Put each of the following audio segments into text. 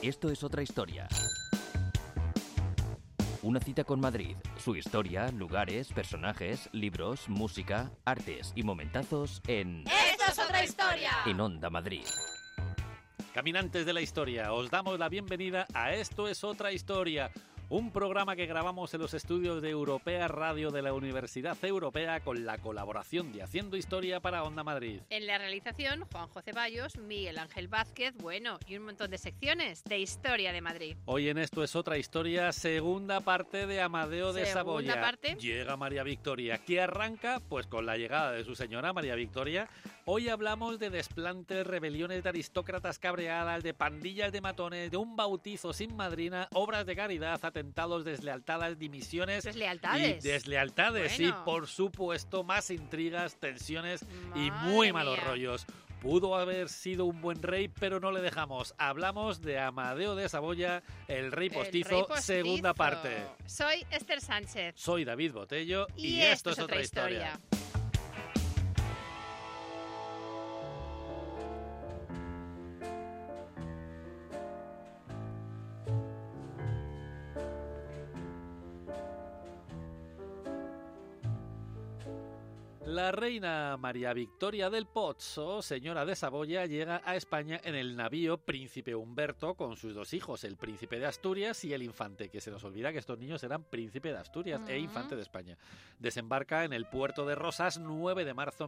Esto es otra historia. Una cita con Madrid, su historia, lugares, personajes, libros, música, artes y momentazos en... ¡Esto es otra historia! En Onda Madrid. Caminantes de la historia, os damos la bienvenida a Esto es otra historia, un programa que grabamos en los estudios de Europea Radio de la Universidad Europea con la colaboración de Haciendo Historia para Onda Madrid. En la realización, Juanjo Ceballos, Miguel Ángel Vázquez, y un montón de secciones de Historia de Madrid. Hoy en Esto es otra historia, segunda parte de Amadeo de Saboya. Segunda parte. Llega María Victoria, que arranca pues con la llegada de su señora María Victoria. Hoy hablamos de desplantes, rebeliones de aristócratas cabreadas, de pandillas de matones, de un bautizo sin madrina, obras de caridad, atentados, deslealtades, dimisiones... ¿Deslealtades? Y deslealtades, Bueno. sí, por supuesto, más intrigas, tensiones y Madre muy malos mía. rollos. Pudo haber sido un buen rey, pero no le dejamos. Hablamos de Amadeo de Saboya, el rey postizo, El rey postizo. segunda parte. Soy Esther Sánchez. Soy David Botello Y esto es otra historia. La reina María Victoria del Pozzo, señora de Saboya, llega a España en el navío Príncipe Humberto con sus dos hijos, el príncipe de Asturias y el infante, que se nos olvida que estos niños eran príncipe de Asturias e infante de España. Desembarca en el puerto de Rosas 9 de marzo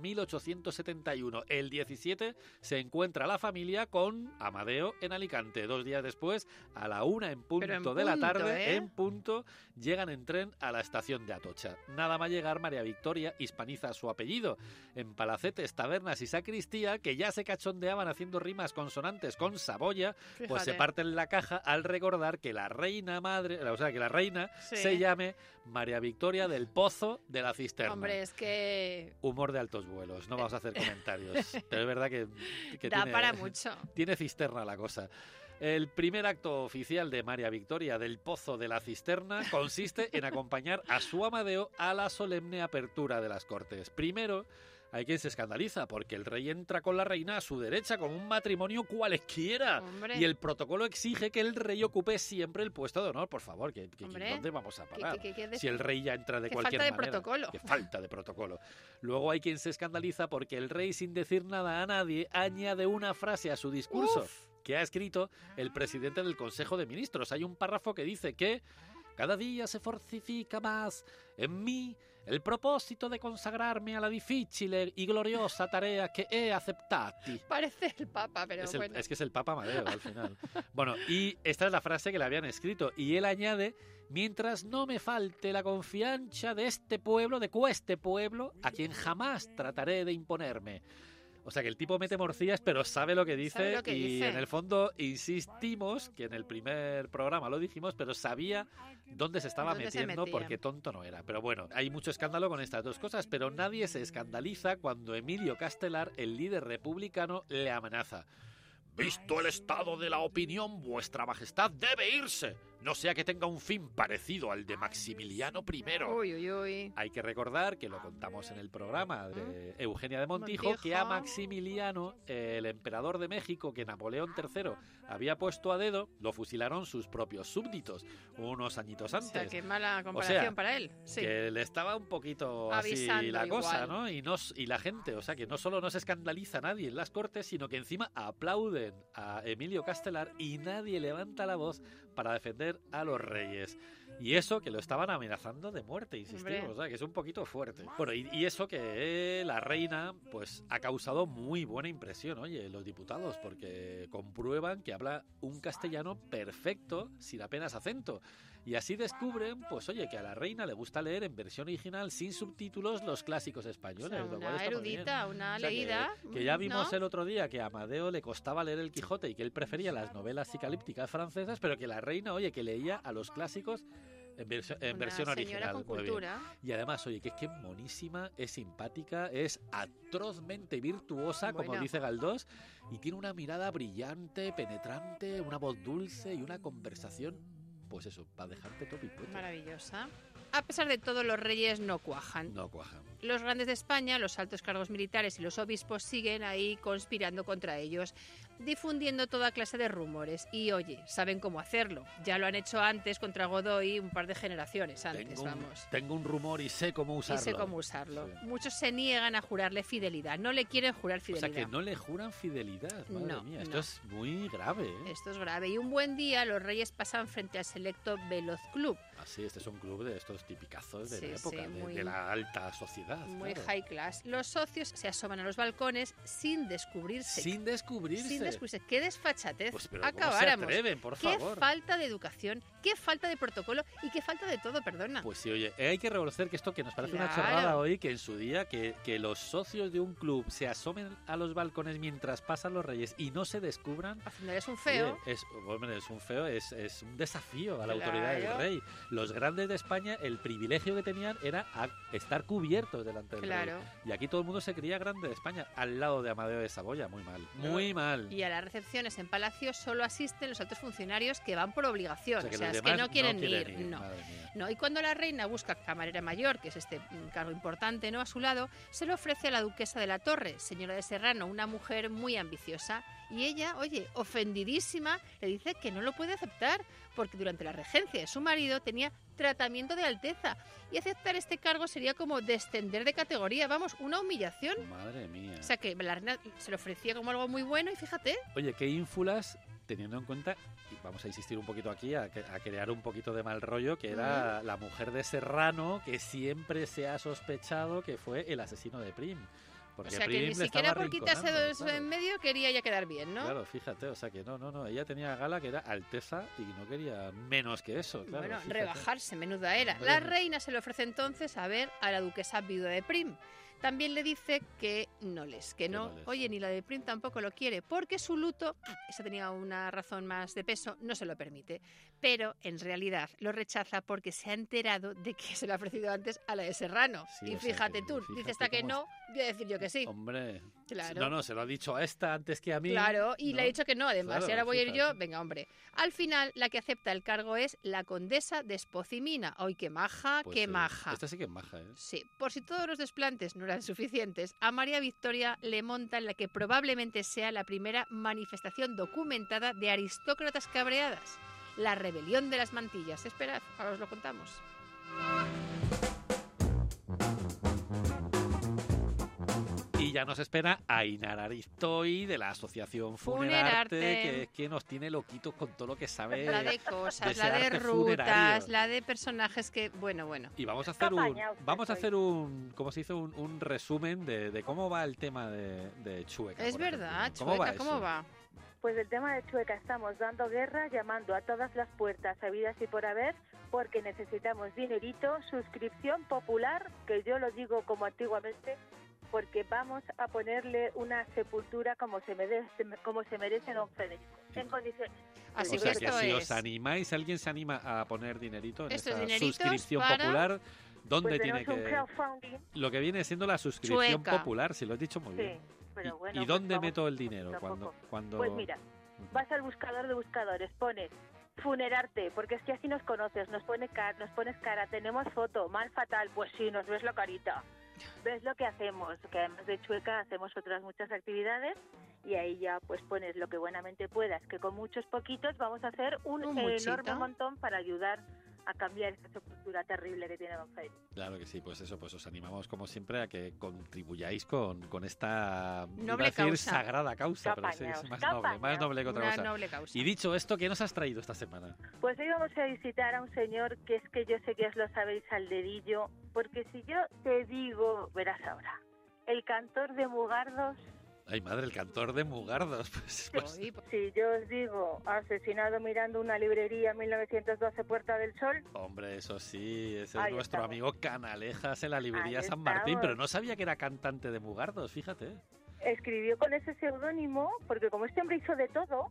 1871. El 17 se encuentra la familia con Amadeo en Alicante. 2 días después, a la 1 en punto de la tarde, en punto, llegan en tren a la estación de Atocha. Nada más llegar, María Victoria hispaniza su apellido. En palacetes, tabernas y sacristía, que ya se cachondeaban haciendo rimas consonantes con Saboya, Fíjate. pues se parten la caja al recordar que la reina madre, o sea, que la reina Sí. se llame María Victoria del Pozo de la Cisterna. Hombre, es que Humor de altos vuelos, no vamos a hacer comentarios, pero es verdad que da tiene, para mucho. tiene cisterna la cosa. El primer acto oficial de María Victoria del Pozo de la Cisterna consiste en acompañar a su Amadeo a la solemne apertura de las Cortes. Primero, hay quien se escandaliza porque el rey entra con la reina a su derecha como un matrimonio cualesquiera. Hombre. Y el protocolo exige que el rey ocupe siempre el puesto de honor. Por favor, Hombre. ¿dónde vamos a parar? ¿Qué Si el rey ya entra de qué cualquier falta de manera. protocolo. Qué falta de protocolo. Luego hay quien se escandaliza porque el rey, sin decir nada a nadie, añade una frase a su discurso Uf. que ha escrito el presidente del Consejo de Ministros. Hay un párrafo que dice que cada día se fortifica más en mí el propósito de consagrarme a la difícil y gloriosa tarea que he aceptado. Parece el Papa, pero bueno. Es que es el Papa Amadeo al final. Bueno, y esta es la frase que le habían escrito. Y él añade: mientras no me falte la confianza de este pueblo, de cueste pueblo, a quien jamás trataré de imponerme. O sea que el tipo mete morcillas, pero sabe lo que dice. Sabe lo que y dice. en el fondo insistimos, que en el primer programa lo dijimos, pero sabía dónde se estaba ¿Dónde se metiendo metía? porque tonto no era. Pero bueno, hay mucho escándalo con estas dos cosas, pero nadie se escandaliza cuando Emilio Castelar, el líder republicano, le amenaza. Visto el estado de la opinión, vuestra majestad debe irse, no sea que tenga un fin parecido al de Maximiliano I. Uy, uy, uy. Hay que recordar que lo contamos en el programa de Eugenia de Montijo, Montijo. que a Maximiliano, el emperador de México, que Napoleón III había puesto a dedo, lo fusilaron sus propios súbditos unos añitos O antes. sea, qué mala comparación para él. Sí. Que le estaba un poquito así Avisando la cosa, igual. ¿no? Y la gente, o sea, que no solo no se escandaliza nadie en las Cortes, sino que encima aplauden a Emilio Castelar y nadie levanta la voz para defender a los reyes. Y eso que lo estaban amenazando de muerte, insistimos, Hombre. o sea, que es un poquito fuerte. Bueno, y eso que la reina, pues, ha causado muy buena impresión, oye, los diputados, porque comprueban que habla un castellano perfecto, sin apenas acento. Y así descubren, pues, oye, que a la reina le gusta leer en versión original, sin subtítulos, los clásicos O españoles. sea, lo cual una está muy erudita, bien. una O sea, leída. que ya vimos ¿no? el otro día que a Amadeo le costaba leer el Quijote y que él prefería las novelas psicalípticas francesas, pero que la reina, oye, que leía a los clásicos en versión Una original. señora con Muy bien. cultura. Y además, oye, que es que es monísima, es simpática, es atrozmente virtuosa, como Bueno. dice Galdós, y tiene una mirada brillante, penetrante, una voz dulce y una conversación, pues eso, para dejarte topi puesto. Maravillosa. A pesar de todo, los reyes no cuajan. No cuaja. Los grandes de España, los altos cargos militares y los obispos siguen ahí conspirando contra ellos. difundiendo toda clase de rumores. Y oye, saben cómo hacerlo. Ya lo han hecho antes contra Godoy un par de generaciones antes, Tengo un rumor y sé cómo usarlo. Sí. Muchos se niegan a jurarle fidelidad, no le quieren jurar fidelidad. O sea, que no le juran fidelidad, madre mía. Esto es muy grave, ¿eh? Esto es grave. Y un buen día los Reyes pasan frente al selecto Veloz Club. Ah, sí, este es un club de estos tipicazos de la época, sí, de la alta sociedad. Muy high class. Los socios se asoman a los balcones sin descubrirse. Sin descubrirse. ¡Qué desfachatez! Pues, pero acabáramos. ¿cómo se atreven, por favor? ¡Qué falta de educación! ¡Qué falta de protocolo! Y qué falta de todo, perdona. Pues sí, oye, hay que reconocer que esto que nos parece una chorrada hoy, que en su día, que los socios de un club se asomen a los balcones mientras pasan los Reyes y no se descubran. Al final es un feo. Oye, es un feo, es un desafío a la autoridad del rey. Los grandes de España, el privilegio que tenían era estar cubiertos delante del rey. Y aquí todo el mundo se creía grande de España, al lado de Amadeo de Saboya. Muy mal, muy mal. Y a las recepciones en Palacio solo asisten los altos funcionarios que van por obligación. O sea, es que no quieren ir. No. Y cuando la reina busca camarera mayor, que es este cargo importante, ¿no?, a su lado, se le ofrece a la duquesa de la Torre, señora de Serrano, una mujer muy ambiciosa. Y ella, oye, ofendidísima, le dice que no lo puede aceptar, porque durante la regencia de su marido tenía tratamiento de alteza. Y aceptar este cargo sería como descender de categoría, vamos, una humillación. Madre mía. O sea, que la reina se le ofrecía como algo muy bueno y fíjate. Oye, qué ínfulas, teniendo en cuenta, y vamos a insistir un poquito aquí, a crear un poquito de mal rollo, que era la mujer de Serrano, que siempre se ha sospechado que fue el asesino de Prim. Porque o sea, Prim que ni siquiera por quitarse eso en medio quería ya quedar bien, ¿no? Claro, fíjate, o sea que no, ella tenía gala que era alteza y no quería menos que eso, claro. Bueno, fíjate. Rebajarse, menuda era. La reina se le ofrece entonces a ver a la duquesa viuda de Prim. También le dice que no. Oye, ni la de Prim tampoco lo quiere, porque su luto, esa tenía una razón más de peso, no se lo permite. Pero en realidad lo rechaza porque se ha enterado de que se le ha ofrecido antes a la de Serrano. Sí, y fíjate tú, dice esta que no, voy a decir yo que sí. Hombre, claro. No, se lo ha dicho a esta antes que a mí. Claro, y le ha dicho que no, además, claro, y ahora voy a ir yo, venga, hombre. Al final, la que acepta el cargo es la condesa de Espocimina. ¡Ay, qué maja, pues qué maja! Esta sí que es maja, ¿eh? Sí, por si todos los desplantes no eran suficientes, a María Victoria le montan la que probablemente sea la primera manifestación documentada de aristócratas cabreadas, la rebelión de las mantillas. Esperad, ahora os lo contamos. Y ya nos espera Ainara Aristoy de la asociación Funerarte, que nos tiene loquitos con todo lo que sabe. La de cosas, de la de arte rutas, funerario. la de personajes que, bueno. Y vamos a hacer como se hizo un resumen de cómo va el tema de Chueca. Es verdad, Chueca, ¿cómo va? Pues el tema de Chueca, estamos dando guerra, llamando a todas las puertas habidas y por haber, porque necesitamos dinerito, suscripción popular, que yo lo digo como antiguamente, porque vamos a ponerle una sepultura como se merece don Federico, en condiciones. Así o sea que si os animáis, alguien se anima a poner dinerito en estos esa suscripción popular, ¿dónde pues tiene que...? Un crowdfunding. Lo que viene siendo la suscripción Chueca. popular, si lo he dicho muy bien. Pero bueno, ¿Y dónde pues meto el dinero? Cuando... Pues mira, vas al buscador de buscadores, pones Funerarte, porque es que así nos conoces, nos pones cara, tenemos foto, mal fatal, pues sí, nos ves la carita. Ves lo que hacemos, que además de Chueca hacemos otras muchas actividades y ahí ya pues pones lo que buenamente puedas, que con muchos poquitos vamos a hacer un enorme montón para ayudar a cambiar esta sepultura terrible que tiene don Federico. Claro que sí, pues eso, pues os animamos como siempre a que contribuyáis con esta noble causa. Sagrada causa, pero sí, es más noble que otra cosa. Noble causa. Y dicho esto, ¿qué nos has traído esta semana? Pues hoy vamos a visitar a un señor que es que yo sé que os lo sabéis al dedillo, porque si yo te digo, verás ahora, el cantor de Mugardos. Ay, madre, el cantor de Mugardos. Pues. Si yo os digo, asesinado mirando una librería en 1912, Puerta del Sol. Hombre, eso sí, ese ahí es nuestro amigo Canalejas en la librería San Martín, pero no sabía que era cantante de Mugardos, fíjate. Escribió con ese seudónimo, porque como este hombre hizo de todo,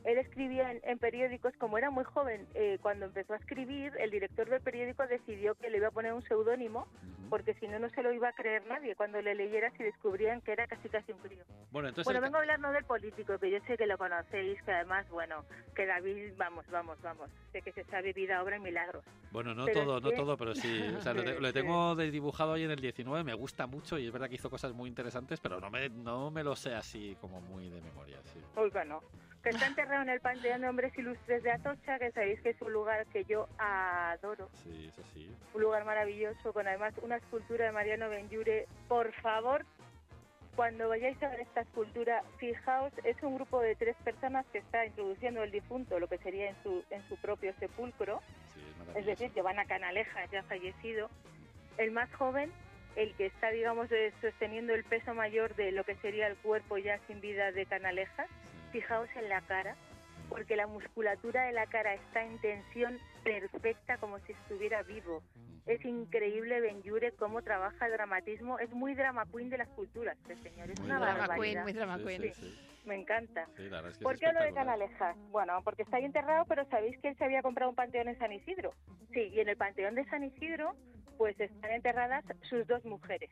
él escribía en periódicos. Como era muy joven, cuando empezó a escribir, el director del periódico decidió que le iba a poner un seudónimo, porque si no, no se lo iba a creer nadie cuando le leyeras y descubrían que era casi un crío. Bueno, entonces vengo a hablar no del político, que yo sé que lo conocéis, que además, que David, vamos, sé que se sabe vida, obra y milagros. Bueno, no todo, pero sí, o sea, lo tengo dibujado ahí en el 19, me gusta mucho y es verdad que hizo cosas muy interesantes, pero no me lo sé así como muy de memoria, sí. Uy, bueno, que está enterrado en el Panteón de Hombres Ilustres de Atocha, que sabéis que es un lugar que yo adoro. Sí, eso sí. Un lugar maravilloso, con además una escultura de Mariano Benlliure. Por favor, cuando vayáis a ver esta escultura, fijaos, es un grupo de 3 personas que está introduciendo el difunto, lo que sería en su propio sepulcro. Sí, es decir, que van a Canalejas, ya fallecido. El más joven, el que está, digamos, sosteniendo el peso mayor de lo que sería el cuerpo ya sin vida de Canalejas. Fijaos en la cara, porque la musculatura de la cara está en tensión perfecta, como si estuviera vivo. Es increíble Benlliure cómo trabaja el dramatismo. Es muy drama queen de las culturas, este señor. Es una barbaridad. Muy drama queen. Sí. Me encanta. Sí, la verdad es que ¿Por qué hablo de Canalejas? Bueno, porque está ahí enterrado, pero ¿sabéis que él se había comprado un panteón en San Isidro? Sí, y en el panteón de San Isidro, pues están enterradas sus 2 mujeres.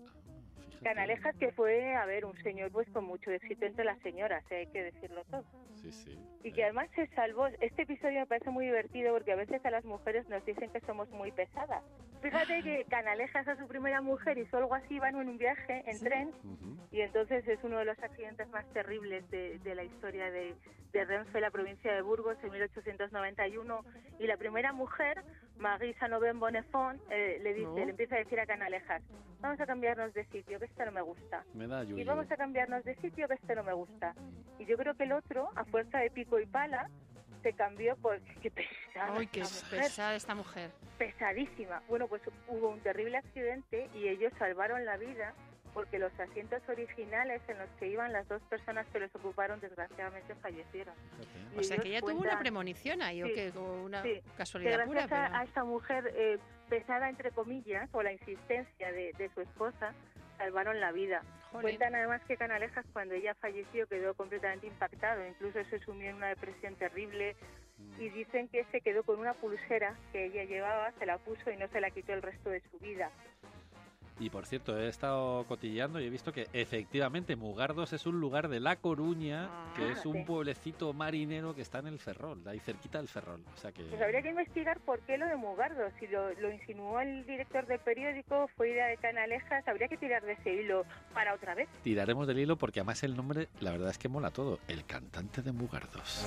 Canalejas, que fue, un señor pues con mucho éxito entre las señoras, hay que decirlo todo. Sí. Y que además se salvó. Este episodio me parece muy divertido porque a veces a las mujeres nos dicen que somos muy pesadas. Fíjate que Canalejas a su primera mujer hizo algo así, van en un viaje en tren, y entonces es uno de los accidentes más terribles de la historia de Renfe, la provincia de Burgos, en 1891, y la primera mujer, Marie Sanoben Bonnefond, le empieza a decir a Canalejas: vamos a cambiarnos de sitio, que esto no me gusta. Me da yuyu. Y vamos a cambiarnos de sitio, que esto no me gusta. Y yo creo que el otro, a fuerza de pico y pala, se cambió por... ¡Qué pesada! ¡Ay, qué pesada esta mujer! Pesadísima. Bueno, pues hubo un terrible accidente y ellos salvaron la vida porque los asientos originales en los que iban las 2 personas que los ocuparon desgraciadamente fallecieron. O sea, que ella tuvo una premonición ahí, sí, o que una sí, casualidad pura. Gracias a esta mujer pesada, entre comillas, o la insistencia de su esposa, salvaron la vida. Jolín. Cuentan además que Canalejas, cuando ella falleció, quedó completamente impactado, incluso se sumió en una depresión terrible, y dicen que se quedó con una pulsera que ella llevaba, se la puso y no se la quitó el resto de su vida. Y por cierto, he estado cotilleando y he visto que efectivamente Mugardos es un lugar de La Coruña, que es un pueblecito marinero que está en el Ferrol, ahí cerquita del Ferrol. O sea que... Pues habría que investigar por qué lo de Mugardos. Si lo insinuó el director del periódico, fue idea de Canalejas, habría que tirar de ese hilo para otra vez. Tiraremos del hilo porque además el nombre, la verdad es que mola todo. El cantante de Mugardos.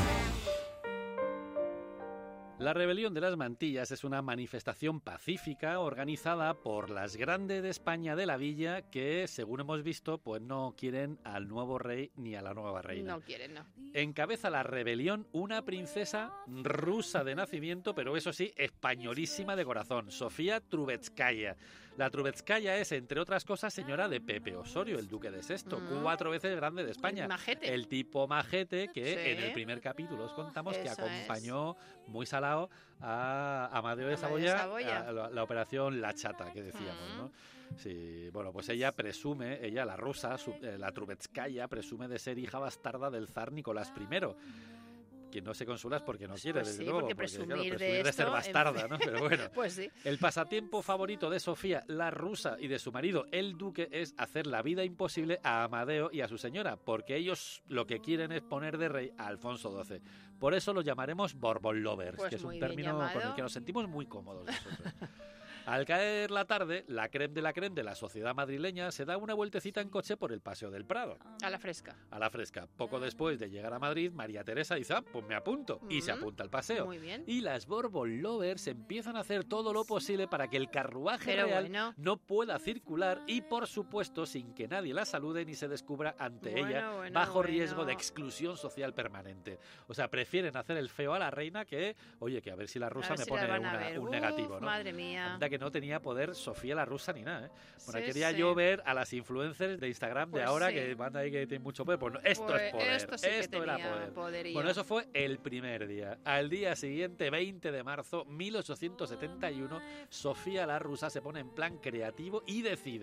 La rebelión de las mantillas es una manifestación pacífica organizada por las grandes de España de la villa que, según hemos visto, pues no quieren al nuevo rey ni a la nueva reina. No quieren, no. Encabeza la rebelión una princesa rusa de nacimiento, pero eso sí, españolísima de corazón, Sofía Trubetskaya. La Trubetskaya es, entre otras cosas, señora de Pepe Osorio, el duque de Sexto, 4 veces grande de España. Majete. El tipo majete que en el primer capítulo os contamos que acompañó muy salado a Amadeo de Saboya. A la operación La Chata, que decíamos, ¿no? Sí, bueno, pues ella, la rusa, la Trubetskaya, presume de ser hija bastarda del zar Nicolás I. Que no se consuela porque no quiere, desde luego, porque presumir de ser bastarda, ¿no? Pero bueno, pues sí. El pasatiempo favorito de Sofía, la rusa, y de su marido, el duque, es hacer la vida imposible a Amadeo y a su señora, porque ellos lo que quieren es poner de rey a Alfonso XII. Por eso los llamaremos Bourbon Lovers, pues que es un término con el que nos sentimos muy cómodos nosotros. Al caer la tarde, la crème de la sociedad madrileña se da una vueltecita en coche por el Paseo del Prado. A la fresca. A la fresca. Poco después de llegar a Madrid, María Teresa dice, pues me apunto. Y se apunta al paseo. Muy bien. Y las Bourbon Lovers empiezan a hacer todo lo posible para que el carruaje real no pueda circular y, por supuesto, sin que nadie la salude ni se descubra ante ella, bajo riesgo de exclusión social permanente. O sea, prefieren hacer el feo a la reina que, oye, que a ver si la rusa me pone un negativo, ¿no? Madre mía. Que no tenía poder Sofía la rusa ni nada, ¿eh? Bueno, quería yo ver a las influencers de Instagram de ahora que van ahí que tienen mucho poder. Pues no, esto es poder. Esto era poder. Poderío. Bueno, eso fue el primer día. Al día siguiente, 20 de marzo, 1871, Sofía la rusa se pone en plan creativo y decide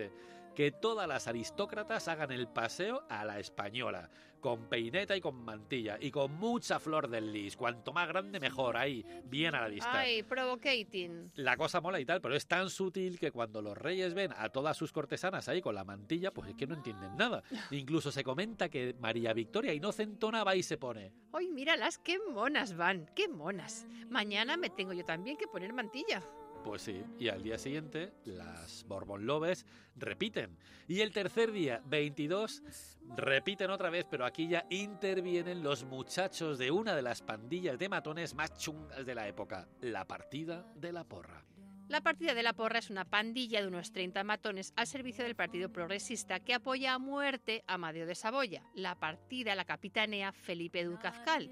que todas las aristócratas hagan el paseo a la española, con peineta y con mantilla, y con mucha flor del lis. Cuanto más grande, mejor, ahí, bien a la vista. Ay, provocating. La cosa mola y tal, pero es tan sutil que cuando los reyes ven a todas sus cortesanas ahí con la mantilla, pues es que no entienden nada. Incluso se comenta que María Victoria inocentona va y se pone. ¡Ay, míralas, qué monas van! ¡Qué monas! Mañana me tengo yo también que poner mantilla. Pues sí, y al día siguiente las Bourbon Lovers repiten. Y el tercer día, 22, repiten otra vez, pero aquí ya intervienen los muchachos de una de las pandillas de matones más chungas de la época, la Partida de la Porra. La Partida de la Porra es una pandilla de unos 30 matones al servicio del Partido Progresista que apoya a muerte a Amadeo de Saboya. La partida la capitanea Felipe Dúzcal,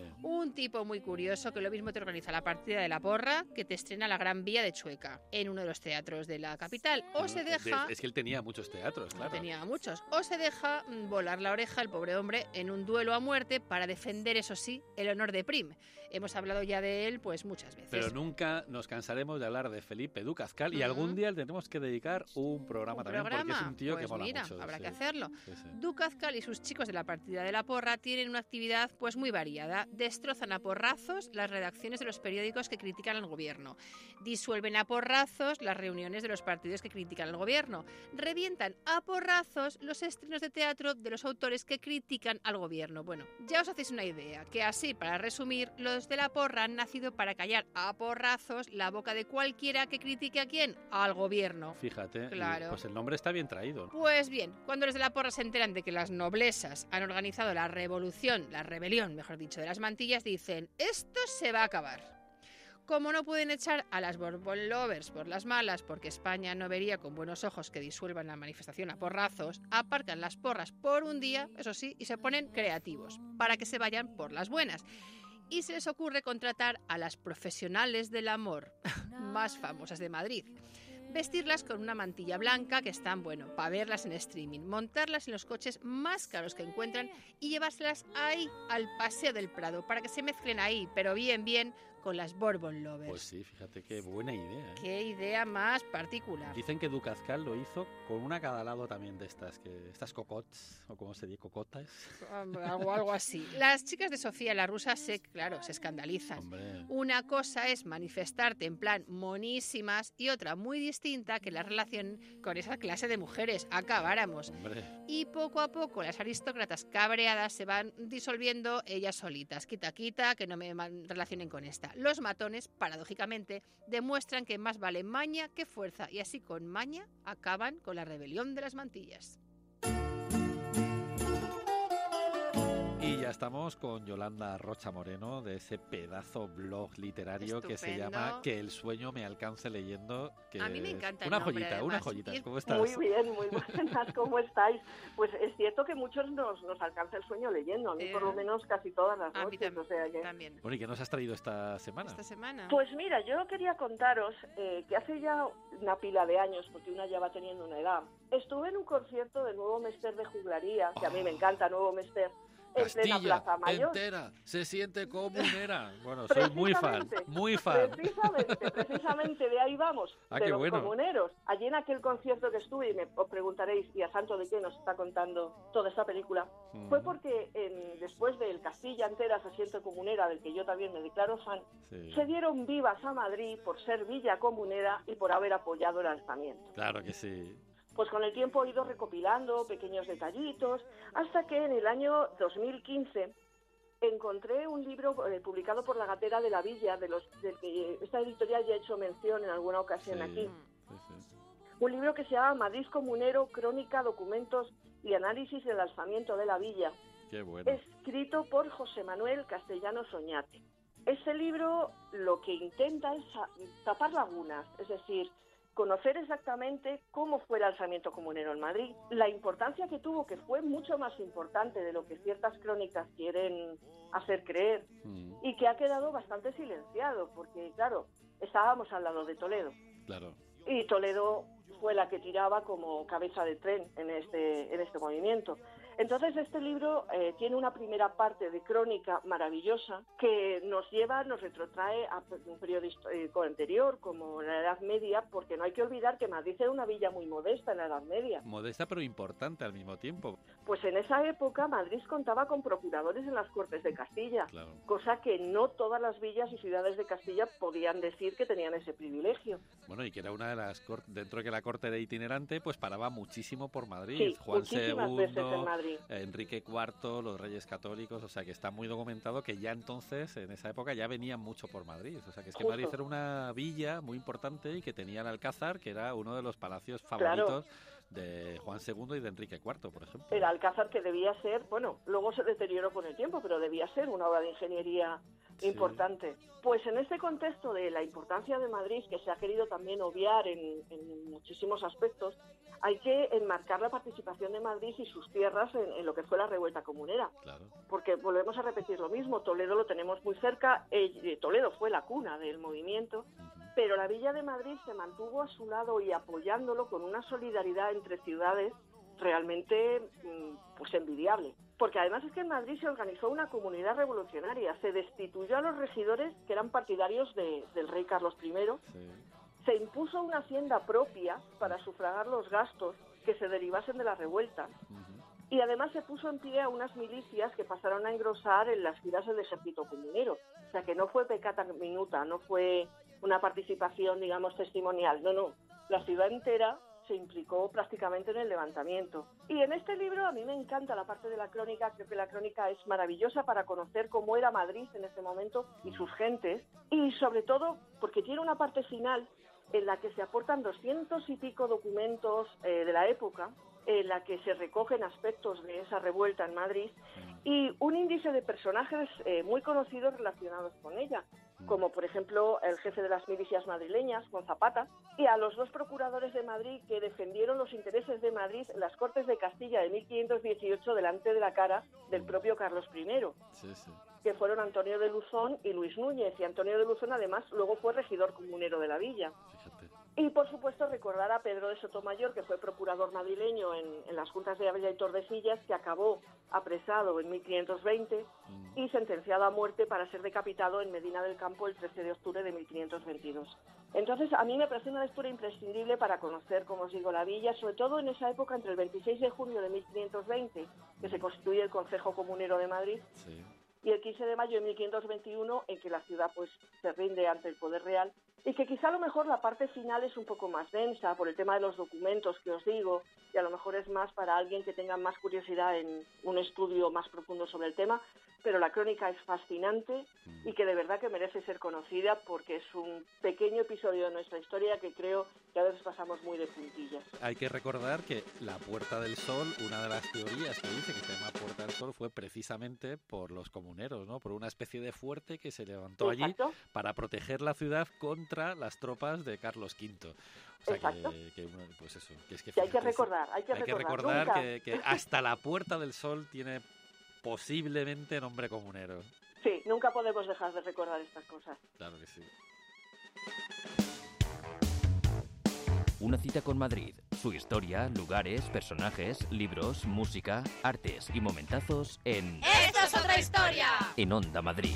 un tipo muy curioso que lo mismo te organiza la Partida de la Porra que te estrena la Gran Vía de Chueca en uno de los teatros de la capital. O se deja... Es que él tenía muchos teatros, claro. Tenía muchos. O se deja volar la oreja el pobre hombre en un duelo a muerte para defender, eso sí, el honor de Prim. Hemos hablado ya de él pues muchas veces. Pero nunca nos cansaremos de hablar de Felipe Dúzcal y algún día le tenemos que dedicar un programa también porque es un tío pues que mola mira, mucho. Habrá que hacerlo. Sí, sí. Dúzcal y sus chicos de la Partida de la Porra tienen una actividad pues muy variada. Destrozan a porrazos las redacciones de los periódicos que critican al gobierno. Disuelven a porrazos las reuniones de los partidos que critican al gobierno. Revientan a porrazos los estrenos de teatro de los autores que critican al gobierno. Bueno, ya os hacéis una idea, que así, para resumir, los de la Porra han nacido para callar a porrazos la boca de cualquiera que critique a quién, al gobierno. Fíjate, claro. Pues el nombre está bien traído. Pues bien, cuando los de la Porra se enteran de que las noblezas han organizado la rebelión, mejor dicho, de las mantillas, dicen, esto se va a acabar. Como no pueden echar a las Bourbon Lovers por las malas, porque España no vería con buenos ojos que disuelvan la manifestación a porrazos, aparcan las porras por un día, eso sí, y se ponen creativos, para que se vayan por las buenas. Y se les ocurre contratar a las profesionales del amor más famosas de Madrid. Vestirlas con una mantilla blanca que están, bueno, para verlas en streaming, montarlas en los coches más caros que encuentran y llevárselas ahí, al Paseo del Prado, para que se mezclen ahí, pero bien, con las Bourbon Lovers. Pues sí, fíjate qué buena idea, ¿eh? Qué idea más particular. Dicen que Dúzcal lo hizo con una a cada lado también de estas cocots, o como se dice, cocotas. Algo así. Las chicas de Sofía la Rusa se escandalizan. Hombre. Una cosa es manifestarte en plan monísimas y otra muy distinta que la relación con esa clase de mujeres. Acabáramos. Hombre. Y poco a poco las aristócratas cabreadas se van disolviendo ellas solitas. Quita, que no me relacionen con esta. Los matones, paradójicamente, demuestran que más vale maña que fuerza y así con maña acaban con la rebelión de las mantillas. Y ya estamos con Yolanda Rocha Moreno de ese pedazo blog literario que se llama Que el sueño me alcance leyendo. Que a mí me encanta una el nombre, joyita, además. una joyita. ¿Cómo estás? Muy bien, muy buenas, ¿cómo estáis? Pues es cierto que muchos nos alcanza el sueño leyendo, a mí por lo menos casi todas las noches. O sea, también. Bueno, ¿y qué nos has traído esta semana? Pues mira, yo quería contaros que hace ya una pila de años, porque una ya va teniendo una edad, estuve en un concierto de Nuevo Mester de Juglaría, que a mí me encanta Nuevo Mester, en plena Plaza Mayor. Entera, se siente comunera. Bueno, soy muy fan. Precisamente de ahí vamos, de los comuneros. Allí en aquel concierto que estuve, y os preguntaréis, ¿y a santo de qué nos está contando toda esta película? Fue porque después del Castilla entera se siente comunera, del que yo también me declaro fan, se dieron vivas a Madrid por ser villa comunera y por haber apoyado el alzamiento. Claro que sí. Pues con el tiempo he ido recopilando pequeños detallitos, hasta que en el año 2015 encontré un libro publicado por La Gatera de la Villa, del que esta editorial ya ha hecho mención en alguna ocasión aquí. Sí. Un libro que se llama Madrid Comunero, Crónica, Documentos y Análisis del Alzamiento de la Villa. Qué bueno. Escrito por José Manuel Castellanos Oñate. Este libro lo que intenta es tapar lagunas, es decir, conocer exactamente cómo fue el alzamiento comunero en Madrid, la importancia que tuvo, que fue mucho más importante de lo que ciertas crónicas quieren hacer creer, y que ha quedado bastante silenciado, porque claro, estábamos al lado de Toledo. Claro. Y Toledo fue la que tiraba como cabeza de tren en este movimiento. Entonces este libro tiene una primera parte de crónica maravillosa que nos retrotrae a un periodo histórico anterior, como la Edad Media, porque no hay que olvidar que Madrid era una villa muy modesta en la Edad Media. Modesta pero importante al mismo tiempo. Pues en esa época Madrid contaba con procuradores en las Cortes de Castilla, claro. Cosa que no todas las villas y ciudades de Castilla podían decir que tenían ese privilegio. Bueno, y que era una de las dentro de que la corte era itinerante, pues paraba muchísimo por Madrid. Sí, Juan muchísimas veces en Madrid. Enrique IV, los Reyes Católicos, o sea que está muy documentado que ya entonces, en esa época, ya venían mucho por Madrid. O sea que es que Madrid era una villa muy importante y que tenía el Alcázar, que era uno de los palacios favoritos. Claro. De Juan II y de Enrique IV, por ejemplo. El Alcázar, que debía ser, bueno, luego se deterioró con el tiempo, pero debía ser una obra de ingeniería importante. Pues en este contexto de la importancia de Madrid, que se ha querido también obviar en muchísimos aspectos, hay que enmarcar la participación de Madrid y sus tierras en lo que fue la revuelta comunera. Claro. Porque volvemos a repetir lo mismo, Toledo lo tenemos muy cerca, Toledo fue la cuna del movimiento, pero la Villa de Madrid se mantuvo a su lado y apoyándolo con una solidaridad entre ciudades realmente pues envidiable. Porque además es que en Madrid se organizó una comunidad revolucionaria, se destituyó a los regidores que eran partidarios del rey Carlos I, se impuso una hacienda propia para sufragar los gastos que se derivasen de la revuelta. Y además se puso en pie a unas milicias que pasaron a engrosar en las filas del ejército comunero. O sea que no fue peccata minuta, no fue una participación, digamos, testimonial. No. La ciudad entera se implicó prácticamente en el levantamiento. Y en este libro a mí me encanta la parte de la crónica. Creo que la crónica es maravillosa para conocer cómo era Madrid en ese momento y sus gentes. Y sobre todo porque tiene una parte final en la que se aportan 200 y pico documentos de la época, en la que se recogen aspectos de esa revuelta en Madrid y un índice de personajes muy conocidos relacionados con ella, como por ejemplo el jefe de las milicias madrileñas, Juan Zapata, y a los dos procuradores de Madrid que defendieron los intereses de Madrid en las Cortes de Castilla de 1518 delante de la cara del propio Carlos I, que fueron Antonio de Luzón y Luis Núñez, y Antonio de Luzón además luego fue regidor comunero de la villa. Y por supuesto recordar a Pedro de Sotomayor, que fue procurador madrileño en las juntas de Ávila y Tordesillas, que acabó apresado en 1520 y sentenciado a muerte para ser decapitado en Medina del Campo el 13 de octubre de 1522. Entonces a mí me parece una lectura imprescindible para conocer, como os digo, la villa, sobre todo en esa época entre el 26 de junio de 1520, que se constituye el Concejo Comunero de Madrid, y el 15 de mayo de 1521, en que la ciudad pues se rinde ante el poder real, y que quizá a lo mejor la parte final es un poco más densa por el tema de los documentos que os digo, y a lo mejor es más para alguien que tenga más curiosidad en un estudio más profundo sobre el tema, pero la crónica es fascinante y que de verdad que merece ser conocida porque es un pequeño episodio de nuestra historia que creo que a veces pasamos muy de puntillas. Hay que recordar que la Puerta del Sol, una de las teorías que dice que se llama Puerta del Sol, fue precisamente por los comuneros, ¿no? Por una especie de fuerte que se levantó allí para proteger la ciudad contra las tropas de Carlos V. O sea que pues eso, que es que hay que recordar, que hasta la Puerta del Sol tiene posiblemente nombre comunero. Sí, nunca podemos dejar de recordar estas cosas. Claro que sí. Una cita con Madrid, su historia, lugares, personajes, libros, música, artes y momentazos en... ¡Esto es otra historia! En Onda Madrid.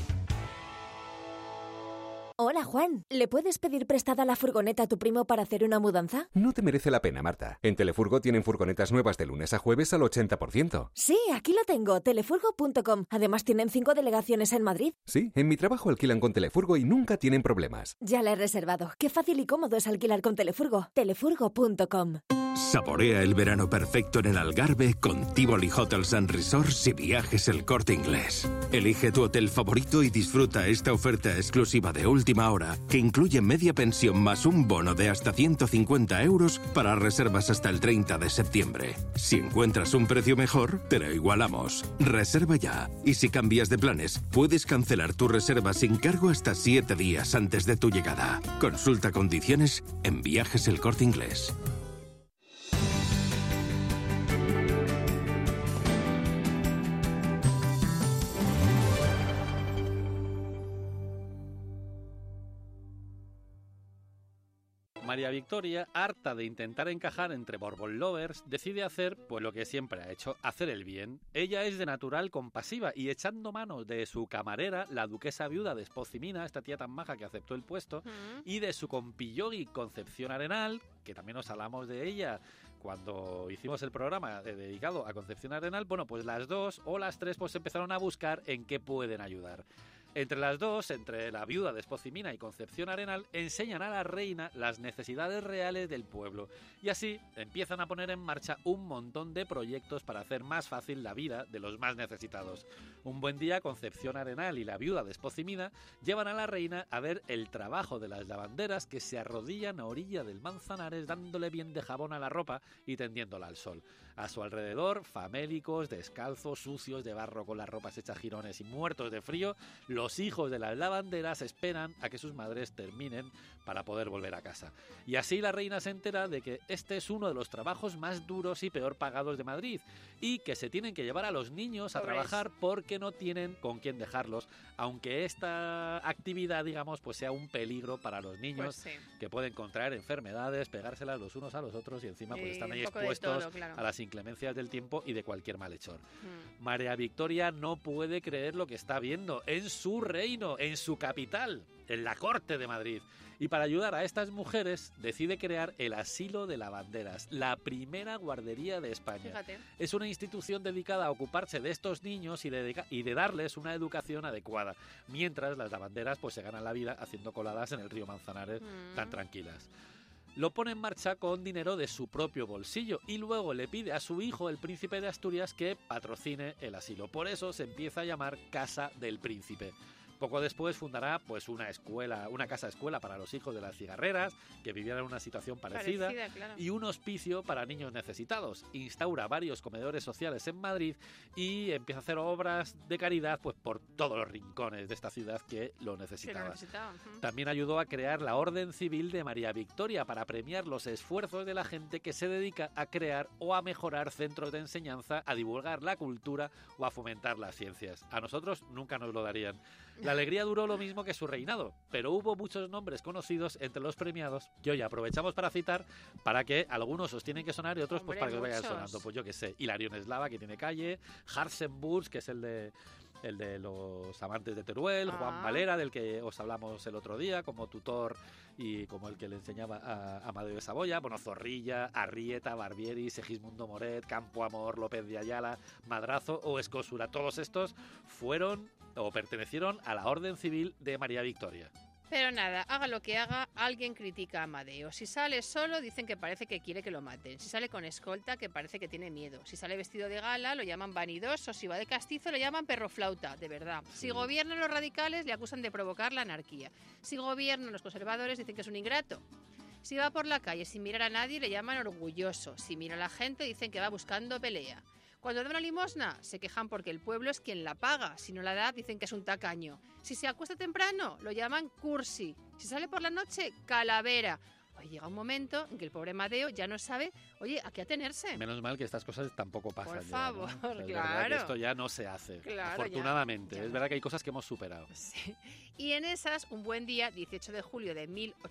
Hola, Juan. ¿Le puedes pedir prestada la furgoneta a tu primo para hacer una mudanza? No te merece la pena, Marta. En Telefurgo tienen furgonetas nuevas de lunes a jueves al 80%. Sí, aquí lo tengo, telefurgo.com. Además tienen 5 delegaciones en Madrid. Sí, en mi trabajo alquilan con Telefurgo y nunca tienen problemas. Ya la he reservado. Qué fácil y cómodo es alquilar con Telefurgo. Telefurgo.com. Saborea el verano perfecto en el Algarve con Tivoli Hotels & Resorts y Viajes El Corte Inglés. Elige tu hotel favorito y disfruta esta oferta exclusiva de última hora que incluye media pensión más un bono de hasta 150 euros para reservas hasta el 30 de septiembre. Si encuentras un precio mejor, te lo igualamos. Reserva ya. Y si cambias de planes, puedes cancelar tu reserva sin cargo hasta 7 días antes de tu llegada. Consulta condiciones en Viajes El Corte Inglés. María Victoria, harta de intentar encajar entre Bourbon lovers, decide hacer pues lo que siempre ha hecho, hacer el bien. Ella es de natural compasiva y echando mano de su camarera, la duquesa viuda de Espozimina, esta tía tan maja que aceptó el puesto, y de su compillogi Concepción Arenal, que también nos hablamos de ella cuando hicimos el programa dedicado a Concepción Arenal, bueno, pues las dos o las tres pues empezaron a buscar en qué pueden ayudar. Entre las dos, entre la viuda de Espozimina y Concepción Arenal, enseñan a la reina las necesidades reales del pueblo y así empiezan a poner en marcha un montón de proyectos para hacer más fácil la vida de los más necesitados. Un buen día, Concepción Arenal y la viuda de Espozimina llevan a la reina a ver el trabajo de las lavanderas que se arrodillan a orilla del Manzanares dándole bien de jabón a la ropa y tendiéndola al sol. A su alrededor, famélicos, descalzos, sucios de barro con las ropas hechas jirones y muertos de frío, los hijos de las lavanderas esperan a que sus madres terminen para poder volver a casa. Y así la reina se entera de que este es uno de los trabajos más duros y peor pagados de Madrid y que se tienen que llevar a los niños a trabajar porque no tienen con quién dejarlos, aunque esta actividad, digamos, pues sea un peligro para los niños, pues sí, que pueden contraer enfermedades, pegárselas los unos a los otros y encima pues están ahí expuestos todo, claro, a las inclemencias del tiempo y de cualquier malhechor. María Victoria no puede creer lo que está viendo en su reino, en su capital, en la corte de Madrid. Y para ayudar a estas mujeres decide crear el Asilo de Lavanderas, la primera guardería de España. Fíjate. Es una institución dedicada a ocuparse de estos niños y de darles una educación adecuada, mientras las lavanderas pues se ganan la vida haciendo coladas en el río Manzanares tan tranquilas. Lo pone en marcha con dinero de su propio bolsillo y luego le pide a su hijo, el príncipe de Asturias, que patrocine el asilo. Por eso se empieza a llamar Casa del Príncipe. Poco después fundará pues una escuela, una casa escuela para los hijos de las cigarreras que vivieran en una situación parecida claro, y un hospicio para niños necesitados. Instaura varios comedores sociales en Madrid y empieza a hacer obras de caridad pues por todos los rincones de esta ciudad que lo necesitaba. También ayudó a crear la Orden Civil de María Victoria para premiar los esfuerzos de la gente que se dedica a crear o a mejorar centros de enseñanza, a divulgar la cultura o a fomentar las ciencias. A nosotros nunca nos lo darían. La alegría duró lo mismo que su reinado, pero hubo muchos nombres conocidos entre los premiados que hoy aprovechamos para citar, para que algunos os tienen que sonar y otros pues para que os vayan sonando. Pues yo qué sé, Hilarión Eslava, que tiene calle, Harsenburg, que es el de los amantes de Teruel, Juan Valera, del que os hablamos el otro día, como tutor y como el que le enseñaba a Amadeo de Saboya, bueno, Zorrilla, Arrieta, Barbieri, Segismundo Moret, Campo Amor, López de Ayala, Madrazo o Escosura. Todos estos fueron o pertenecieron a la Orden Civil de María Victoria. Pero nada, haga lo que haga, alguien critica a Amadeo. Si sale solo, dicen que parece que quiere que lo maten. Si sale con escolta, que parece que tiene miedo. Si sale vestido de gala, lo llaman vanidoso. Si va de castizo, lo llaman perroflauta, de verdad. Si gobiernan los radicales, le acusan de provocar la anarquía. Si gobiernan los conservadores, dicen que es un ingrato. Si va por la calle sin mirar a nadie, le llaman orgulloso. Si mira a la gente, dicen que va buscando pelea. Cuando da una limosna, se quejan porque el pueblo es quien la paga. Si no la da, dicen que es un tacaño. Si se acuesta temprano, lo llaman cursi. Si sale por la noche, calavera. Oye, llega un momento en que el pobre Amadeo ya no sabe, oye, a qué atenerse. Menos mal que estas cosas tampoco pasan. Por favor, ya, ¿no? O sea, es claro. verdad que esto ya no se hace, claro, afortunadamente. Ya. Es verdad que hay cosas que hemos superado. Sí. Y en esas, un buen día, 18 de julio de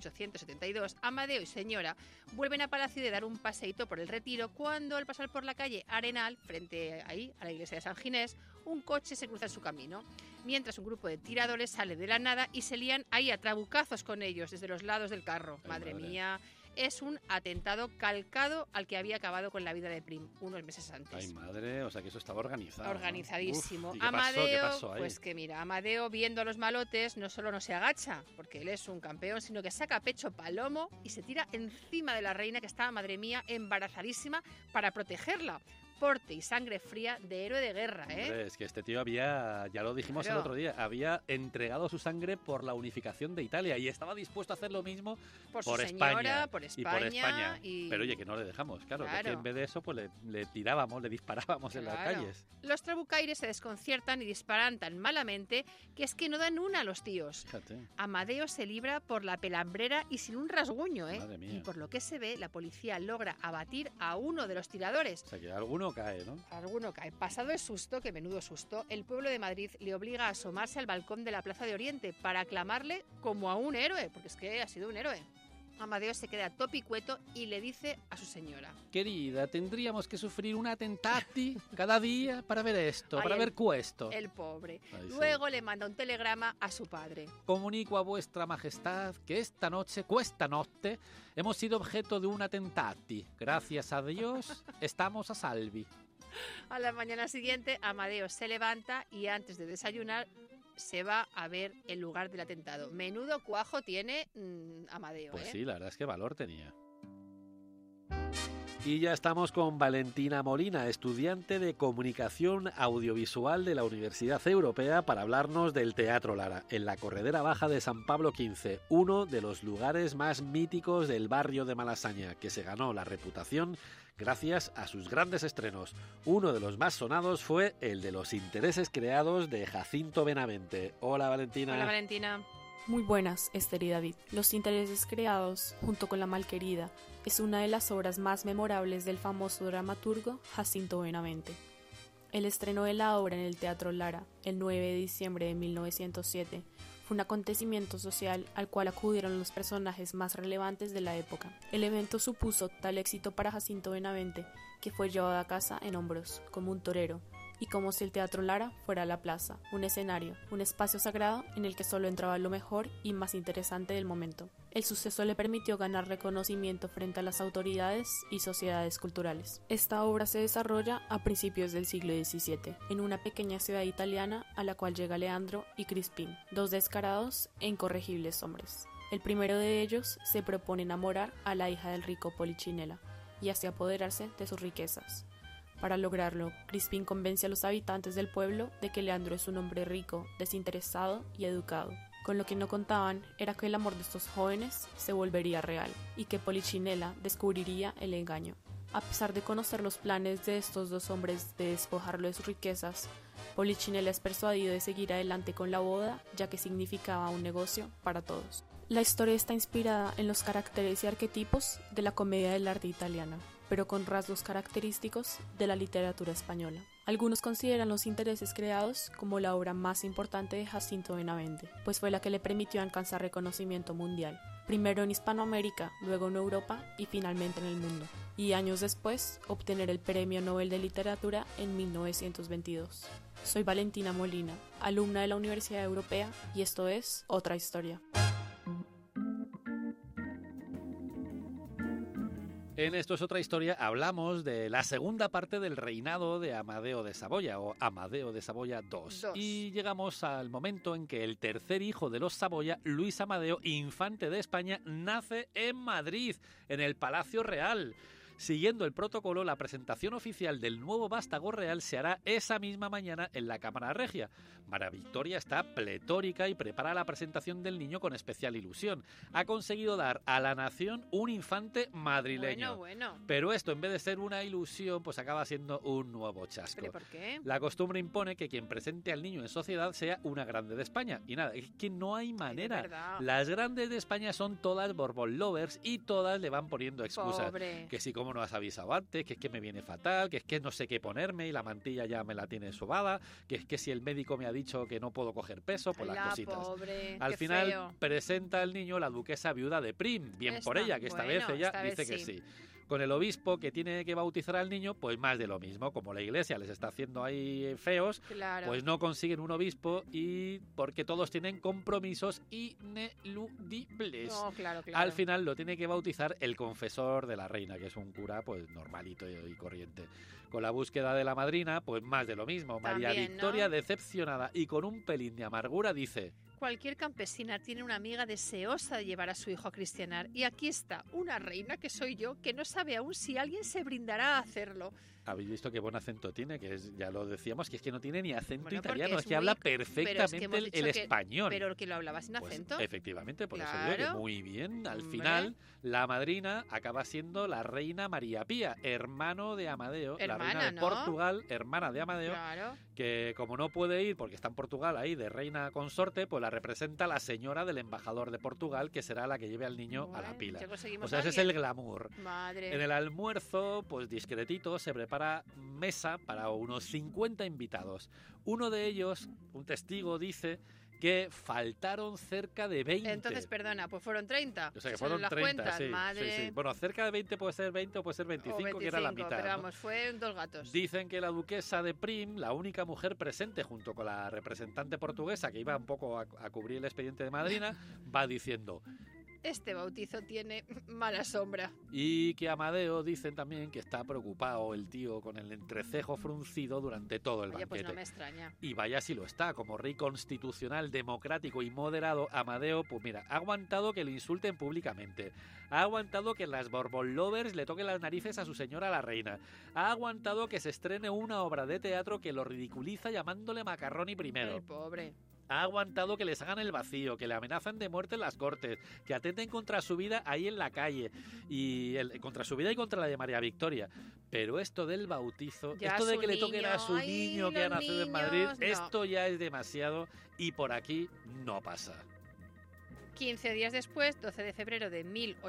1872, Amadeo y señora vuelven a Palacio de dar un paseíto por el Retiro cuando, al pasar por la calle Arenal, frente ahí a la iglesia de San Ginés, un coche se cruza en su camino. Mientras un grupo de tiradores sale de la nada y se lían ahí a trabucazos con ellos desde los lados del carro. Madre mía, es un atentado calcado al que había acabado con la vida de Prim unos meses antes. Ay, madre, o sea que eso estaba organizado. Organizadísimo. Uf, ¿y Amadeo, qué pasó ahí? Pues que mira, Amadeo viendo a los malotes no solo no se agacha, porque él es un campeón, sino que saca pecho palomo y se tira encima de la reina que estaba, madre mía, embarazadísima para protegerla. Porte y sangre fría de héroe de guerra, ¿eh? Hombre, es que este tío había, ya lo dijimos el otro día, había entregado su sangre por la unificación de Italia y estaba dispuesto a hacer lo mismo por su España, señora, por España. Pero oye, que no le dejamos, claro. Que en vez de eso pues le tirábamos, le disparábamos en las calles. Los trabucaires se desconciertan y disparan tan malamente que es que no dan una a los tíos. Fíjate. Amadeo se libra por la pelambrera y sin un rasguño, ¿eh? Madre mía. Y por lo que se ve, la policía logra abatir a uno de los tiradores. O sea, que alguno cae, ¿no? Alguno cae. Pasado el susto, que menudo susto, el pueblo de Madrid le obliga a asomarse al balcón de la Plaza de Oriente para aclamarle como a un héroe, porque es que ha sido un héroe. Amadeo se queda topicueto y le dice a su señora: querida, tendríamos que sufrir un attentati cada día para ver esto, para ver questo. El pobre. Ay, Luego le manda un telegrama a su padre. Comunico a vuestra majestad que esta noche, hemos sido objeto de un attentati. Gracias a Dios, estamos a salvi. A la mañana siguiente, Amadeo se levanta y antes de desayunar se va a ver el lugar del atentado. Menudo cuajo tiene Amadeo. Pues sí, la verdad es que valor tenía. Y ya estamos con Valentina Molina, estudiante de Comunicación Audiovisual de la Universidad Europea, para hablarnos del Teatro Lara, en la Corredera Baja de San Pablo XV, uno de los lugares más míticos del barrio de Malasaña, que se ganó la reputación gracias a sus grandes estrenos. Uno de los más sonados fue el de Los intereses creados de Jacinto Benavente. Hola, Valentina. Hola, Valentina. Muy buenas, Esther y David. Los intereses creados, junto con La Malquerida, es una de las obras más memorables del famoso dramaturgo Jacinto Benavente. El estreno de la obra en el Teatro Lara, el 9 de diciembre de 1907, fue un acontecimiento social al cual acudieron los personajes más relevantes de la época. El evento supuso tal éxito para Jacinto Benavente que fue llevado a casa en hombros, como un torero, y como si el Teatro Lara fuera la plaza, un escenario, un espacio sagrado en el que solo entraba lo mejor y más interesante del momento. El suceso le permitió ganar reconocimiento frente a las autoridades y sociedades culturales. Esta obra se desarrolla a principios del siglo XVII, en una pequeña ciudad italiana a la cual llega Leandro y Crispín, dos descarados e incorregibles hombres. El primero de ellos se propone enamorar a la hija del rico Polichinela y así apoderarse de sus riquezas. Para lograrlo, Crispín convence a los habitantes del pueblo de que Leandro es un hombre rico, desinteresado y educado. Con lo que no contaban era que el amor de estos jóvenes se volvería real y que Polichinela descubriría el engaño. A pesar de conocer los planes de estos dos hombres de despojarlo de sus riquezas, Polichinela es persuadido de seguir adelante con la boda, ya que significaba un negocio para todos. La historia está inspirada en los caracteres y arquetipos de la comedia del arte italiana, pero con rasgos característicos de la literatura española. Algunos consideran Los intereses creados como la obra más importante de Jacinto Benavente, pues fue la que le permitió alcanzar reconocimiento mundial, primero en Hispanoamérica, luego en Europa y finalmente en el mundo, y años después obtener el Premio Nobel de Literatura en 1922. Soy Valentina Molina, alumna de la Universidad Europea, y esto es Otra Historia. En Esto es otra historia hablamos de la segunda parte del reinado de Amadeo de Saboya, o Amadeo de Saboya II. Y llegamos al momento en que el tercer hijo de los Saboya, Luis Amadeo, infante de España, nace en Madrid, en el Palacio Real. Siguiendo el protocolo, la presentación oficial del nuevo vástago real se hará esa misma mañana en la Cámara Regia. María Victoria está pletórica y prepara la presentación del niño con especial ilusión. Ha conseguido dar a la nación un infante madrileño. Bueno. Pero esto, en vez de ser una ilusión, pues acaba siendo un nuevo chasco. ¿Pero por qué? La costumbre impone que quien presente al niño en sociedad sea una grande de España. Y nada, es que no hay manera. Las grandes de España son todas Borbón lovers y todas le van poniendo excusas. Pobre. Que si como no has avisado antes, que es que me viene fatal, que es que no sé qué ponerme y la mantilla ya me la tiene sobada, que es que si el médico me ha dicho que no puedo coger peso, pues las cositas. Pobre, al final presenta al niño la duquesa viuda de Prim, bien por ella, que esta vez ella dice que sí. Con el obispo que tiene que bautizar al niño, pues más de lo mismo. Como la iglesia les está haciendo ahí feos, pues no consiguen un obispo y porque todos tienen compromisos ineludibles. No, claro. Al final lo tiene que bautizar el confesor de la reina, que es un cura pues normalito y corriente. Con la búsqueda de la madrina, pues más de lo mismo. María Victoria, decepcionada y con un pelín de amargura, dice: cualquier campesina tiene una amiga deseosa de llevar a su hijo a cristianar, y aquí está una reina, que soy yo, que no sabe aún si alguien se brindará a hacerlo. Habéis visto qué buen acento tiene, que es, ya lo decíamos, que es que no tiene ni acento italiano, es que habla perfectamente el español. Pero que lo hablaba sin acento. Efectivamente, por eso digo que muy bien. Al final, la madrina acaba siendo la reina María Pía, hermano de Amadeo, la reina de Portugal, hermana de Amadeo, que como no puede ir porque está en Portugal ahí de reina consorte, pues la representa la señora del embajador de Portugal, que será la que lleve al niño a la pila. O sea, ese es el glamour. Madre. En el almuerzo, pues discretito, se prepara mesa para unos 50 invitados. Uno de ellos, un testigo, dice que faltaron cerca de 20. Entonces, perdona, pues fueron 30. O sea, que fueron 30, sí, madre... sí. Bueno, cerca de 20 puede ser 20 o puede ser 25, que era la mitad. Pero vamos, ¿no? fue 2 gatos. Dicen que la duquesa de Prim, la única mujer presente junto con la representante portuguesa que iba un poco a cubrir el expediente de madrina, va diciendo... Este bautizo tiene mala sombra. Y que Amadeo dicen también que está preocupado el tío con el entrecejo fruncido durante todo el banquete. Pues no me extraña. Y vaya si lo está, como rey constitucional, democrático y moderado, Amadeo, pues mira, ha aguantado que le insulten públicamente, ha aguantado que las Bourbon Lovers le toquen las narices a su señora la reina, ha aguantado que se estrene una obra de teatro que lo ridiculiza llamándole Macarroni primero. El pobre. Ha aguantado que les hagan el vacío, que le amenazan de muerte en las cortes, que atenten contra su vida ahí en la calle, contra su vida y contra la de María Victoria. Pero esto del bautizo, ya esto de que niño, le toquen a su niño que ha nacido en Madrid, no. esto ya es demasiado y por aquí no pasa. 15 días después, 12 de febrero de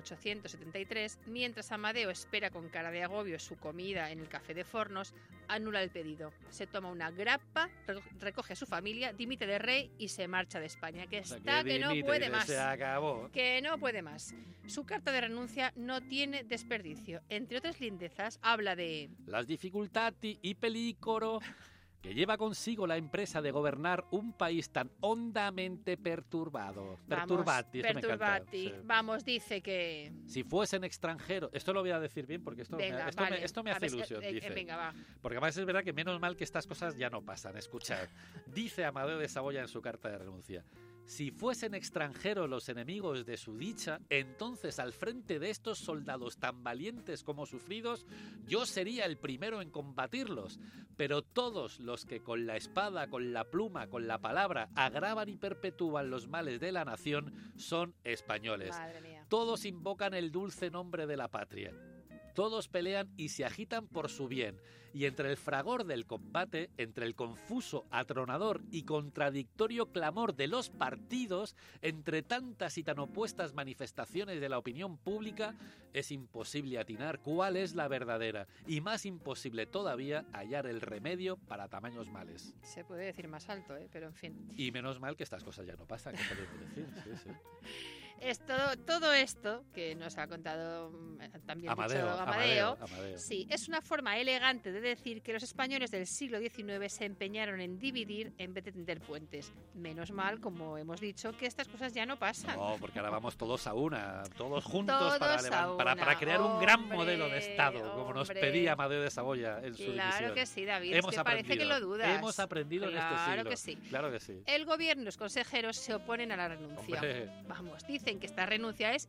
1873, mientras Amadeo espera con cara de agobio su comida en el Café de Fornos, anula el pedido. Se toma una grappa, recoge a su familia, dimite de rey y se marcha de España. Que está que no puede más. Se acabó. Que no puede más. Su carta de renuncia no tiene desperdicio. Entre otras lindezas, habla de... las dificultati y pericolo que lleva consigo la empresa de gobernar un país tan hondamente perturbado. Perturbati. Sí. Vamos, dice que... si fuesen extranjeros... Esto lo voy a decir bien porque esto me hace ilusión, dice. Venga, va. Porque además es verdad que menos mal que estas cosas ya no pasan. Escuchad, dice Amadeo de Saboya en su carta de renuncia. Si fuesen extranjeros los enemigos de su dicha, entonces al frente de estos soldados tan valientes como sufridos, yo sería el primero en combatirlos. Pero todos los que con la espada, con la pluma, con la palabra, agravan y perpetúan los males de la nación, son españoles. Madre mía. Todos invocan el dulce nombre de la patria. Todos pelean y se agitan por su bien, y entre el fragor del combate, entre el confuso, atronador y contradictorio clamor de los partidos, entre tantas y tan opuestas manifestaciones de la opinión pública, es imposible atinar cuál es la verdadera, y más imposible todavía hallar el remedio para tamaños males. Se puede decir más alto, pero en fin. Y menos mal que estas cosas ya no pasan, ¿qué podemos decir? Sí. Es todo esto que nos ha contado también Amadeo. Sí, es una forma elegante de decir que los españoles del siglo XIX se empeñaron en dividir en vez de tender puentes. Menos mal, como hemos dicho, que estas cosas ya no pasan. No, porque ahora vamos todos a una, todos juntos para crear un gran modelo de Estado, como nos pedía Amadeo de Saboya en su dimisión. Claro que sí, David, es que parece que lo dudas. Hemos aprendido en este siglo. Claro que sí. El gobierno y los consejeros se oponen a la renuncia. Hombre. Vamos, dicen que esta renuncia es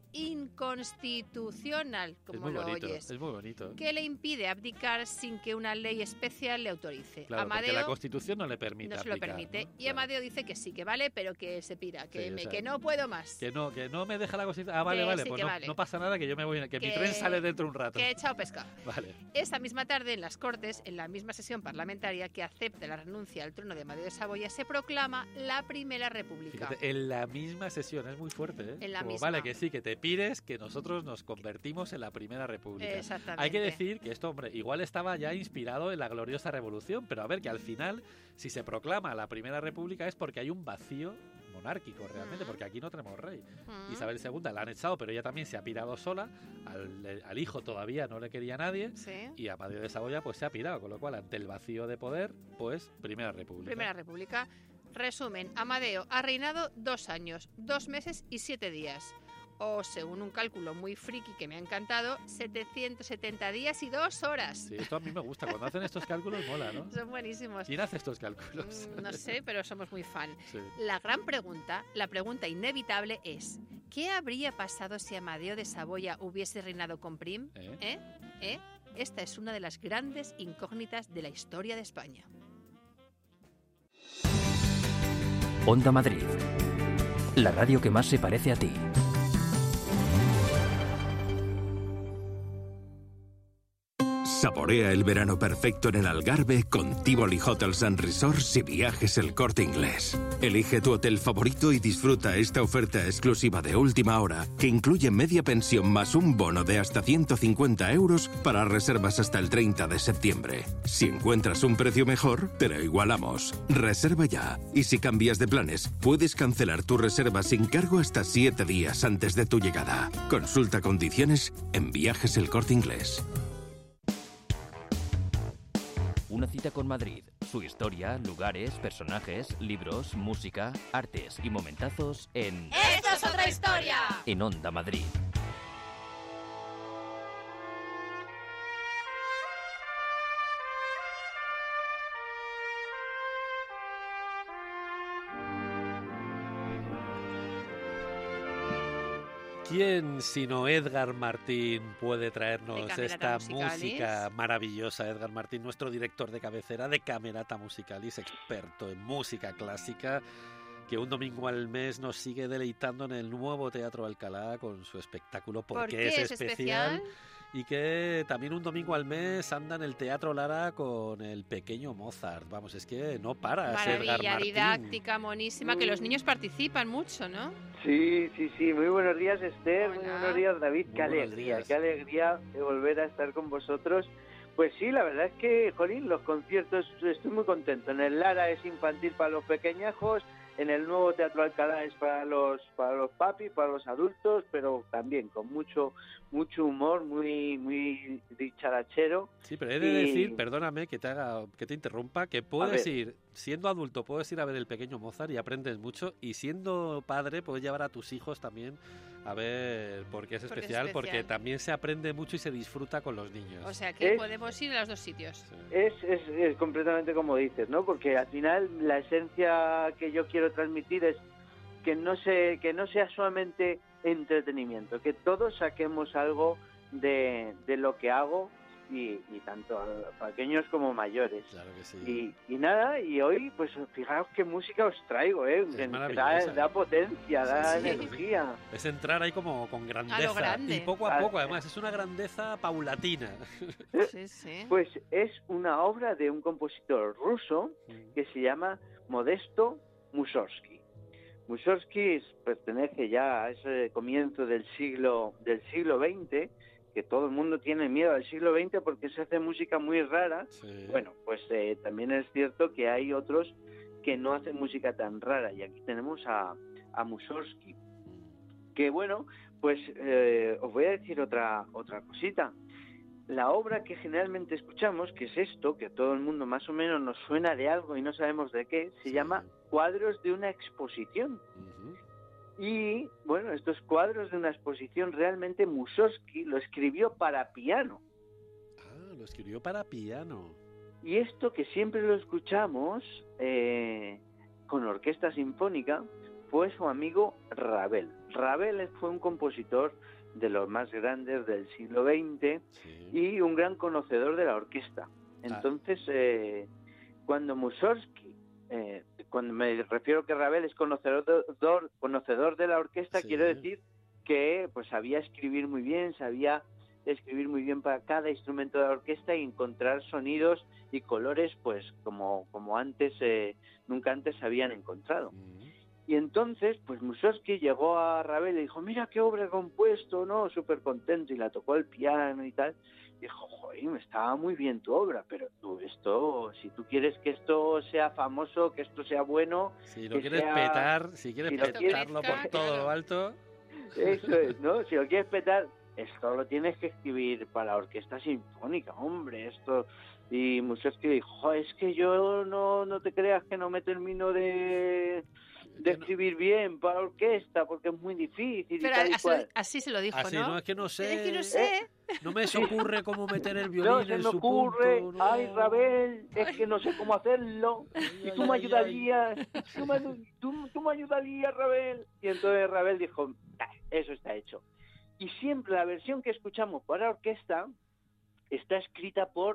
inconstitucional, como lo oyes. Es muy bonito. Que le impide abdicar sin que una ley especial le autorice. Claro, Amadeo, porque la Constitución no le permite no se lo permite. ¿No? Y Amadeo dice que sí, que vale, pero que se pira, que no puedo más. Que no me deja la Constitución. Ah, vale, sí, pues vale. No pasa nada, que yo me voy, que mi tren sale dentro de un rato. Que he echado pescado. Vale. Esa misma tarde, en las Cortes, en la misma sesión parlamentaria que acepta la renuncia al trono de Amadeo de Saboya, se proclama la Primera República. Fíjate, en la misma sesión, es muy fuerte, ¿eh? En la Como, misma. Vale, que sí, que te pides que nosotros nos convertimos en la Primera República. Exactamente. Hay que decir que esto, hombre, igual estaba ya inspirado en la gloriosa Revolución, pero a ver, que al final, si se proclama la Primera República es porque hay un vacío monárquico realmente, porque aquí no tenemos rey. Isabel II la han echado, pero ella también se ha pirado sola, al hijo todavía no le quería nadie, y Amadeo de Saboya pues se ha pirado, con lo cual ante el vacío de poder, pues Primera República. Primera República. Resumen, Amadeo ha reinado 2 años, 2 meses y 7 días. O, según un cálculo muy friki que me ha encantado, 770 días y 2 horas. Sí, esto a mí me gusta. Cuando hacen estos cálculos mola, ¿no? Son buenísimos. ¿Quién hace estos cálculos? No sé, pero somos muy fan. Sí. La pregunta inevitable es, ¿qué habría pasado si Amadeo de Saboya hubiese reinado con Prim? Esta es una de las grandes incógnitas de la historia de España. Onda Madrid, la radio que más se parece a ti. Sabor Saborea el verano perfecto en el Algarve con Tivoli Hotels & Resorts y Viajes El Corte Inglés. Elige tu hotel favorito y disfruta esta oferta exclusiva de última hora que incluye media pensión más un bono de hasta 150 euros para reservas hasta el 30 de septiembre. Si encuentras un precio mejor, te lo igualamos. Reserva ya. Y si cambias de planes, puedes cancelar tu reserva sin cargo hasta 7 días antes de tu llegada. Consulta condiciones en Viajes El Corte Inglés. Una cita con Madrid. Su historia, lugares, personajes, libros, música, artes y momentazos en... ¡Esto es otra historia! En Onda Madrid. ¿Quién, sino Edgar Martín, puede traernos esta música maravillosa? Edgar Martín, nuestro director de cabecera de Camerata Musicalis, experto en música clásica, que un domingo al mes nos sigue deleitando en el nuevo Teatro Alcalá con su espectáculo ¿Por qué es especial? Y que también un domingo al mes anda en el Teatro Lara con el pequeño Mozart. Vamos, es que no para. Maravilla, didáctica, monísima, que los niños participan mucho, ¿no? Sí. Muy buenos días, Esther. Hola. Muy buenos días, David. Qué alegría de volver a estar con vosotros. Pues sí, la verdad es que, jolín, los conciertos, estoy muy contento. En el Lara es infantil para los pequeñajos, en el nuevo Teatro Alcalá es para los papis, para los adultos, pero también con mucho humor, muy dicharachero. Sí, pero he de decir, perdóname que te interrumpa, que puedes ir, siendo adulto, puedes ir a ver el pequeño Mozart y aprendes mucho, y siendo padre puedes llevar a tus hijos también a ver por qué es especial, porque también se aprende mucho y se disfruta con los niños. O sea que podemos ir a los dos sitios. Sí. Es completamente como dices, ¿no? Porque al final la esencia que yo quiero transmitir es que no sea solamente entretenimiento, que todos saquemos algo de lo que hago y tanto pequeños como mayores. Claro que sí. Y nada, y hoy pues fijaos qué música os traigo, da potencia, da energía. Es entrar ahí como con grandeza y poco a poco, además es una grandeza paulatina. Sí. Pues es una obra de un compositor ruso que se llama Modesto Mussorgsky. Mussorgsky pertenece ya a ese comienzo del siglo XX, que todo el mundo tiene miedo al siglo XX porque se hace música muy rara. Sí. Bueno, pues también es cierto que hay otros que no hacen música tan rara, y aquí tenemos a Mussorgsky, que bueno, pues os voy a decir otra cosita. La obra que generalmente escuchamos, que es esto, que todo el mundo más o menos nos suena de algo y no sabemos de qué, se llama Cuadros de una exposición. Y, bueno, estos cuadros de una exposición realmente Mussorgsky lo escribió para piano. Ah, lo escribió para piano. Y esto que siempre lo escuchamos con orquesta sinfónica fue su amigo Ravel. Ravel fue un compositor de los más grandes del siglo XX y un gran conocedor de la orquesta. Entonces, cuando Mussorgsky, cuando me refiero que Ravel es conocedor de la orquesta, quiero decir que pues sabía escribir muy bien para cada instrumento de la orquesta y encontrar sonidos y colores pues como antes nunca antes se habían encontrado. Y entonces, pues Mussorgsky llegó a Ravel y le dijo, mira qué obra he compuesto, ¿no? Súper contento, y la tocó al piano y tal. Dijo, joder, me estaba muy bien tu obra, pero tú si tú quieres que esto sea famoso, que esto sea bueno... Si lo quieres petar, si quieres petarlo por todo lo alto... Eso es, ¿no? Si lo quieres petar, esto lo tienes que escribir para la orquesta sinfónica, hombre, esto... Y Mussorgsky dijo, es que yo no te creas que no me termino de escribir bien para orquesta porque es muy difícil. Pero y tal así se lo dijo, así, ¿no? Es que no sé. Es que no sé. No me se ocurre cómo meter el violín no, se en me su ocurre, punto. No. Ay, Ravel, es que no sé cómo hacerlo. Y tú me ayudarías. Tú me ayudarías, Ravel. Y entonces Ravel dijo, eso está hecho. Y siempre la versión que escuchamos para orquesta está escrita por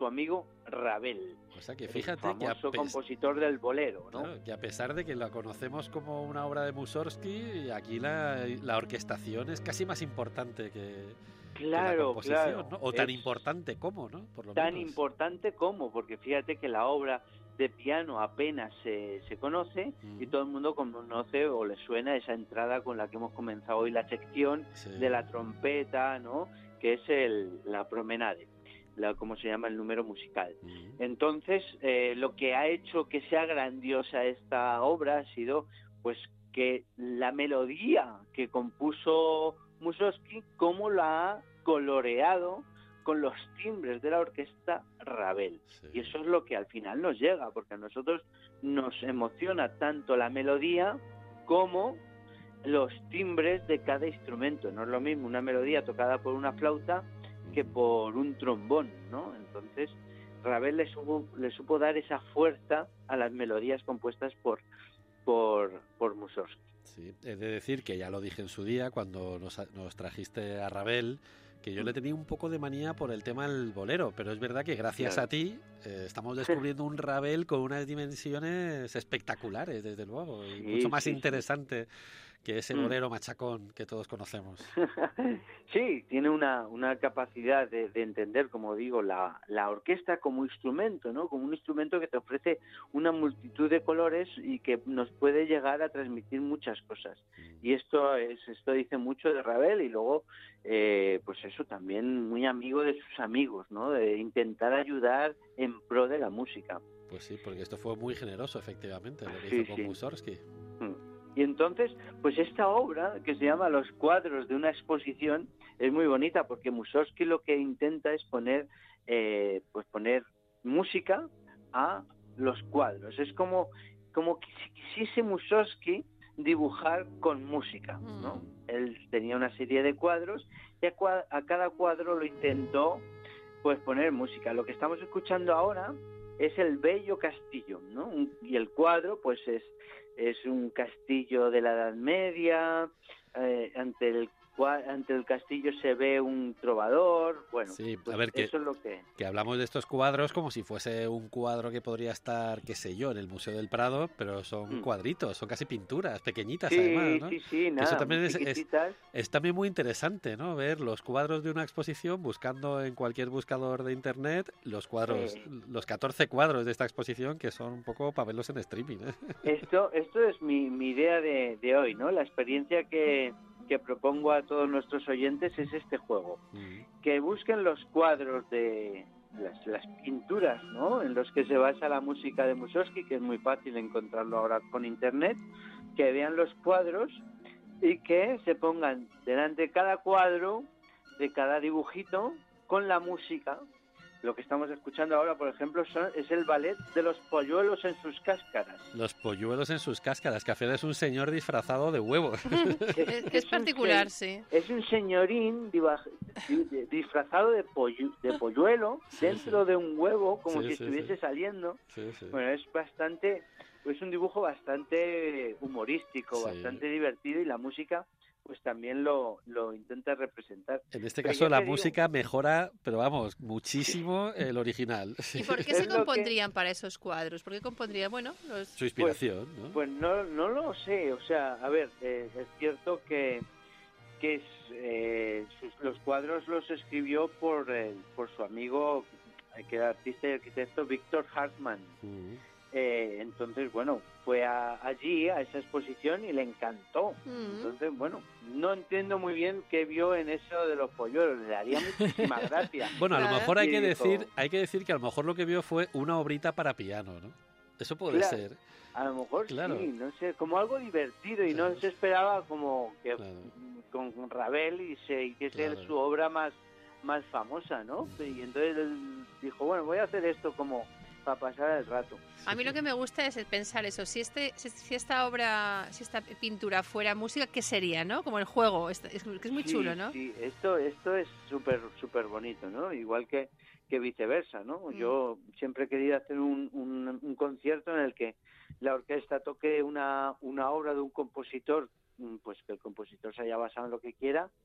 su amigo Ravel. O sea que fíjate el famoso compositor del bolero, ¿no? Claro, que a pesar de que la conocemos como una obra de Mussorgsky, aquí la orquestación es casi más importante que la composición, ¿no? O tan importante como, ¿no? Por lo tan menos. Importante como, porque fíjate que la obra de piano apenas se conoce y todo el mundo conoce o le suena esa entrada con la que hemos comenzado hoy la sección de la trompeta, ¿no? Que es la promenade, como se llama el número musical. Entonces, lo que ha hecho que sea grandiosa esta obra ha sido pues que la melodía que compuso Mussorgsky, cómo la ha coloreado con los timbres de la orquesta Ravel. Sí. Y eso es lo que al final nos llega, porque a nosotros nos emociona tanto la melodía como los timbres de cada instrumento. No es lo mismo una melodía tocada por una flauta que por un trombón, ¿no? Entonces Ravel le supo dar esa fuerza a las melodías compuestas por Mussorgsky. Sí, he de decir que ya lo dije en su día cuando nos trajiste a Ravel, que yo le tenía un poco de manía por el tema del bolero, pero es verdad que gracias a ti estamos descubriendo un Ravel con unas dimensiones especteculares, desde luego, y mucho más interesante que ese bolero machacón que todos conocemos. Sí, tiene una capacidad de entender, como digo, la orquesta como instrumento, ¿no? Como un instrumento que te ofrece una multitud de colores y que nos puede llegar a transmitir muchas cosas. Y esto dice mucho de Ravel, y luego, pues eso, también muy amigo de sus amigos, ¿no? De intentar ayudar en pro de la música. Pues sí, porque esto fue muy generoso, efectivamente, lo que hizo con Mussorgsky. Y entonces, pues esta obra, que se llama Los cuadros de una exposición, es muy bonita porque Mussorgsky lo que intenta es poner música a los cuadros. Es como que si quisiese Mussorgsky dibujar con música, ¿no? Él tenía una serie de cuadros y a cada cuadro lo intentó pues poner música. Lo que estamos escuchando ahora es el Bello Castillo, ¿no? Y el cuadro pues es un castillo de la Edad Media, ante el castillo se ve un trovador, bueno, sí, pues a ver, eso es lo que hablamos de estos cuadros como si fuese un cuadro que podría estar, qué sé yo, en el Museo del Prado, pero son cuadritos, son casi pinturas, pequeñitas además, ¿no? Sí, nada, eso también es también muy interesante, ¿no? Ver los cuadros de una exposición, buscando en cualquier buscador de internet los cuadros, los 14 cuadros de esta exposición, que son un poco para verlos en streaming, ¿eh? Esto es mi idea de hoy, ¿no? La experiencia que propongo a todos nuestros oyentes es este juego, que busquen los cuadros de las pinturas, ¿no? En los que se basa la música de Mussorgsky, que es muy fácil encontrarlo ahora con internet, que vean los cuadros y que se pongan delante de cada cuadro, de cada dibujito, con la música. Lo que estamos escuchando ahora, por ejemplo, es el ballet de los polluelos en sus cáscaras. Los polluelos en sus cáscaras, que es un señor disfrazado de huevo. Es particular, sí. Es un señorín disfrazado de polluelo dentro de un huevo, como si estuviese saliendo. Bueno, es un dibujo bastante humorístico, bastante divertido, y la música pues también lo intenta representar. En este caso la música mejora, pero vamos, muchísimo el original. ¿Y por qué se compondrían para esos cuadros? ¿Por qué compondrían, su inspiración, ¿no? Pues no lo sé, o sea, a ver, es cierto que los cuadros los escribió por su amigo, que era artista y arquitecto, Victor Hartmann. Entonces, bueno, fue allí a esa exposición y le encantó. Entonces, bueno, no entiendo muy bien qué vio en eso de los polluelos. Le daría muchísima gracia. Bueno, a lo mejor hay que decir que a lo mejor lo que vio fue una obrita para piano, ¿no? Eso puede ser. A lo mejor sí, no sé, como algo divertido, y no se esperaba como que con Ravel y se hiciese su obra más famosa, ¿no? Y entonces él dijo, bueno, voy a hacer esto como para pasar el rato. A mí lo que me gusta es pensar eso, si esta obra, si esta pintura fuera música, ¿qué sería, no? Como el juego, que es muy chulo, ¿no? Sí, esto es súper bonito, ¿no? Igual que viceversa, ¿no? Yo siempre he querido hacer un concierto en el que la orquesta toque una obra de un compositor, pues que el compositor se haya basado en lo que quiera,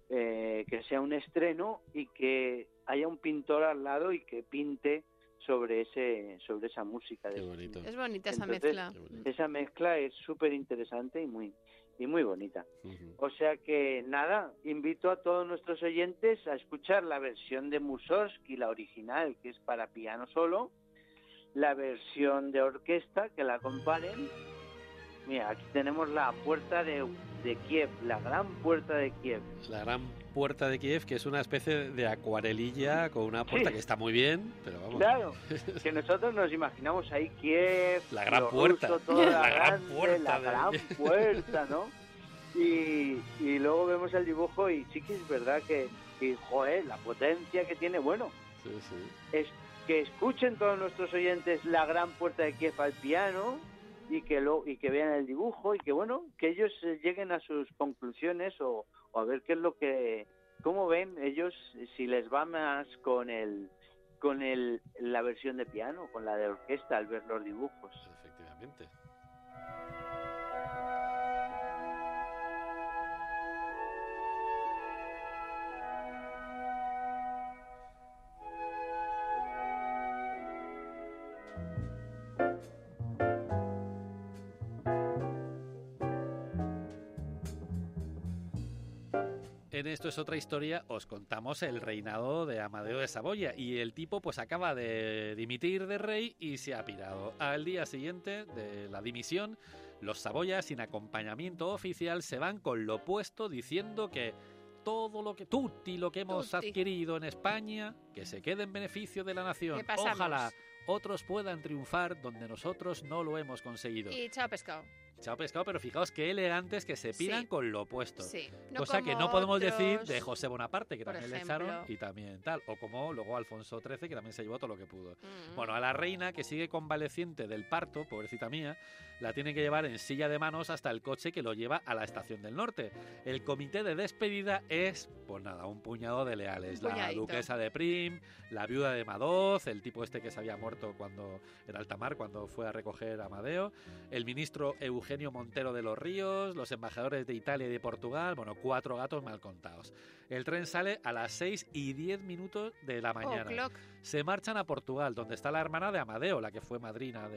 que sea un estreno y que haya un pintor al lado y que pinte sobre esa música. Qué bonito. Es bonita esa Entonces, mezcla. Esa mezcla es súper interesante y muy bonita. O sea que nada, invito a todos nuestros oyentes a escuchar la versión de Mussorgsky, la original, que es para piano solo, la versión de orquesta, que la comparen. Mira, aquí tenemos la puerta de Kiev, la gran puerta de Kiev. La gran puerta de Kiev, que es una especie de acuarelilla con una puerta que está muy bien, pero vamos. Claro, que nosotros nos imaginamos ahí Kiev, la gran puerta, ruso, toda la gran puerta, la gran puerta, ¿no? Y luego vemos el dibujo y sí que es verdad que joder, la potencia que tiene, bueno. Sí. Es que escuchen todos nuestros oyentes la gran puerta de Kiev al piano y que vean el dibujo y que bueno, que ellos lleguen a sus conclusiones o a ver qué es lo que, cómo ven ellos, si les va más con la versión de piano, con la de orquesta al ver los dibujos. Efectivamente. En Esto es otra historia, os contamos el reinado de Amadeo de Saboya y el tipo pues acaba de dimitir de rey y se ha pirado. Al día siguiente de la dimisión, los Saboya sin acompañamiento oficial se van con lo opuesto diciendo que todo lo que hemos adquirido en España, que se quede en beneficio de la nación. Ojalá otros puedan triunfar donde nosotros no lo hemos conseguido. Y chao pescado. Chao pescado, pero fijaos qué elegantes que se piran con lo opuesto. Sí. Cosa que no podemos otros, decir de José Bonaparte, que también ejemplo. le echaron y también tal. O como luego Alfonso XIII, que también se llevó todo lo que pudo. Bueno, a la reina, que sigue convaleciente del parto, pobrecita mía, la tienen que llevar en silla de manos hasta el coche que lo lleva a la Estación del Norte. El comité de despedida es, pues nada, un puñado de leales. La duquesa de Prim, la viuda de Madoz, el tipo este que se había muerto cuando en alta mar, cuando fue a recoger a Amadeo, el ministro Eugenio Montero de los Ríos, los embajadores de Italia y de Portugal, bueno, 4 gatos mal contados. El tren sale a las 6:10 de la mañana. Se marchan a Portugal, donde está la hermana de Amadeo, la que fue madrina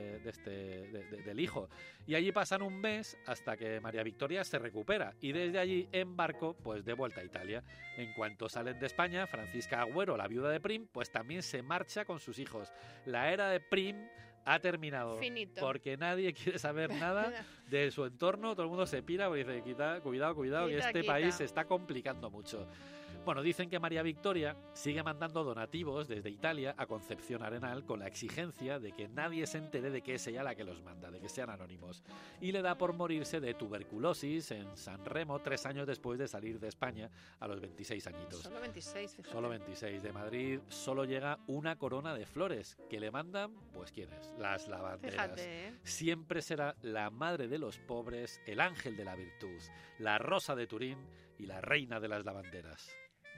del hijo. Y allí pasan un mes hasta que María Victoria se recupera. Y desde allí, en barco, pues de vuelta a Italia. En cuanto salen de España, Francisca Agüero, la viuda de Prim, pues también se marcha con sus hijos. La era de Prim ha terminado. Finito. Porque nadie quiere saber nada de su entorno. Todo el mundo se pira y dice, cuidado, que este país se está complicando mucho. Bueno, dicen que María Victoria sigue mandando donativos desde Italia a Concepción Arenal con la exigencia de que nadie se entere de que es ella la que los manda, de que sean anónimos. Y le da por morirse de tuberculosis en San Remo 3 años después de salir de España a los 26 añitos. Solo 26, fíjate. Solo 26. De Madrid solo llega una corona de flores que le mandan, pues ¿quiénes? Las lavanderas. Fíjate, Siempre será la madre de los pobres, el ángel de la virtud, la rosa de Turín y la reina de las lavanderas.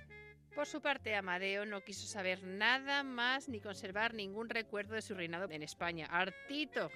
Por su parte, Amadeo no quiso saber nada más ni conservar ningún recuerdo de su reinado en España. Hartito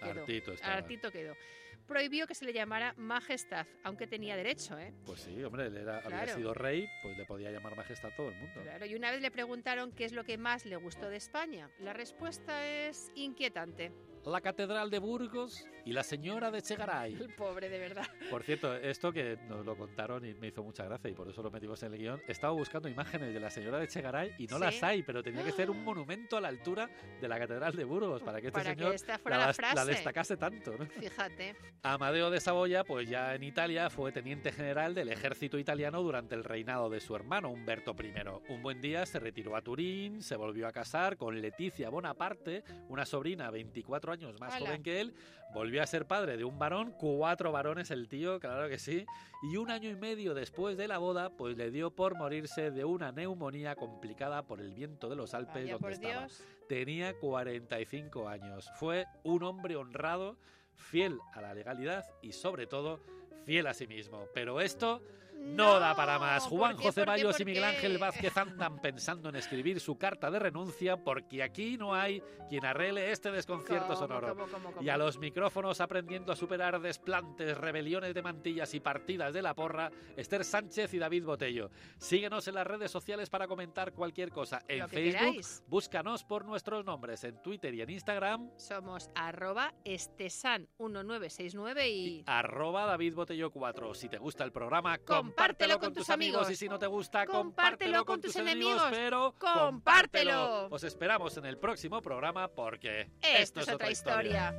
quedó. Prohibió que se le llamara majestad, aunque tenía derecho, ¿eh? Pues sí, hombre, él había sido rey, pues le podía llamar majestad a todo el mundo. Claro, y una vez le preguntaron qué es lo que más le gustó de España. La respuesta es inquietante. La Catedral de Burgos y la Señora de Echegaray. El pobre, de verdad. Por cierto, esto que nos lo contaron y me hizo mucha gracia y por eso lo metimos en el guión, estaba buscando imágenes de la Señora de Echegaray y no las hay, pero tenía que ser un monumento a la altura de la Catedral de Burgos para que señor la destacase tanto, ¿no? Fíjate. Amadeo de Saboya, pues ya en Italia fue teniente general del ejército italiano durante el reinado de su hermano Humberto I. Un buen día se retiró a Turín, se volvió a casar con Leticia Bonaparte, una sobrina 24 años más joven que él, volvió a ser padre de un varón, 4 varones el tío, claro que sí, y 1 año y medio después de la boda, pues le dio por morirse de una neumonía complicada por el viento de los Alpes. Vaya, donde estaba. Tenía 45 años. Fue un hombre honrado, fiel a la legalidad y sobre todo fiel a sí mismo. Pero esto No da para más. Juanjo ¿Por qué? Ceballos y Miguel Ángel Vázquez andan pensando en escribir su carta de renuncia porque aquí no hay quien arregle este desconcierto sonoro. ¿Cómo? Y a los micrófonos, aprendiendo a superar desplantes, rebeliones de mantillas y partidas de la porra, Esther Sánchez y David Botello. Síguenos en las redes sociales para comentar cualquier cosa. En Facebook, queráis. Búscanos por nuestros nombres. En Twitter y en Instagram Somos @estesan1969 y @David Botello 4. Si te gusta el programa, compártelo con tus amigos. Y si no te gusta, compártelo con tus enemigos. Pero compártelo. Os esperamos en el próximo programa porque Esto es otra historia.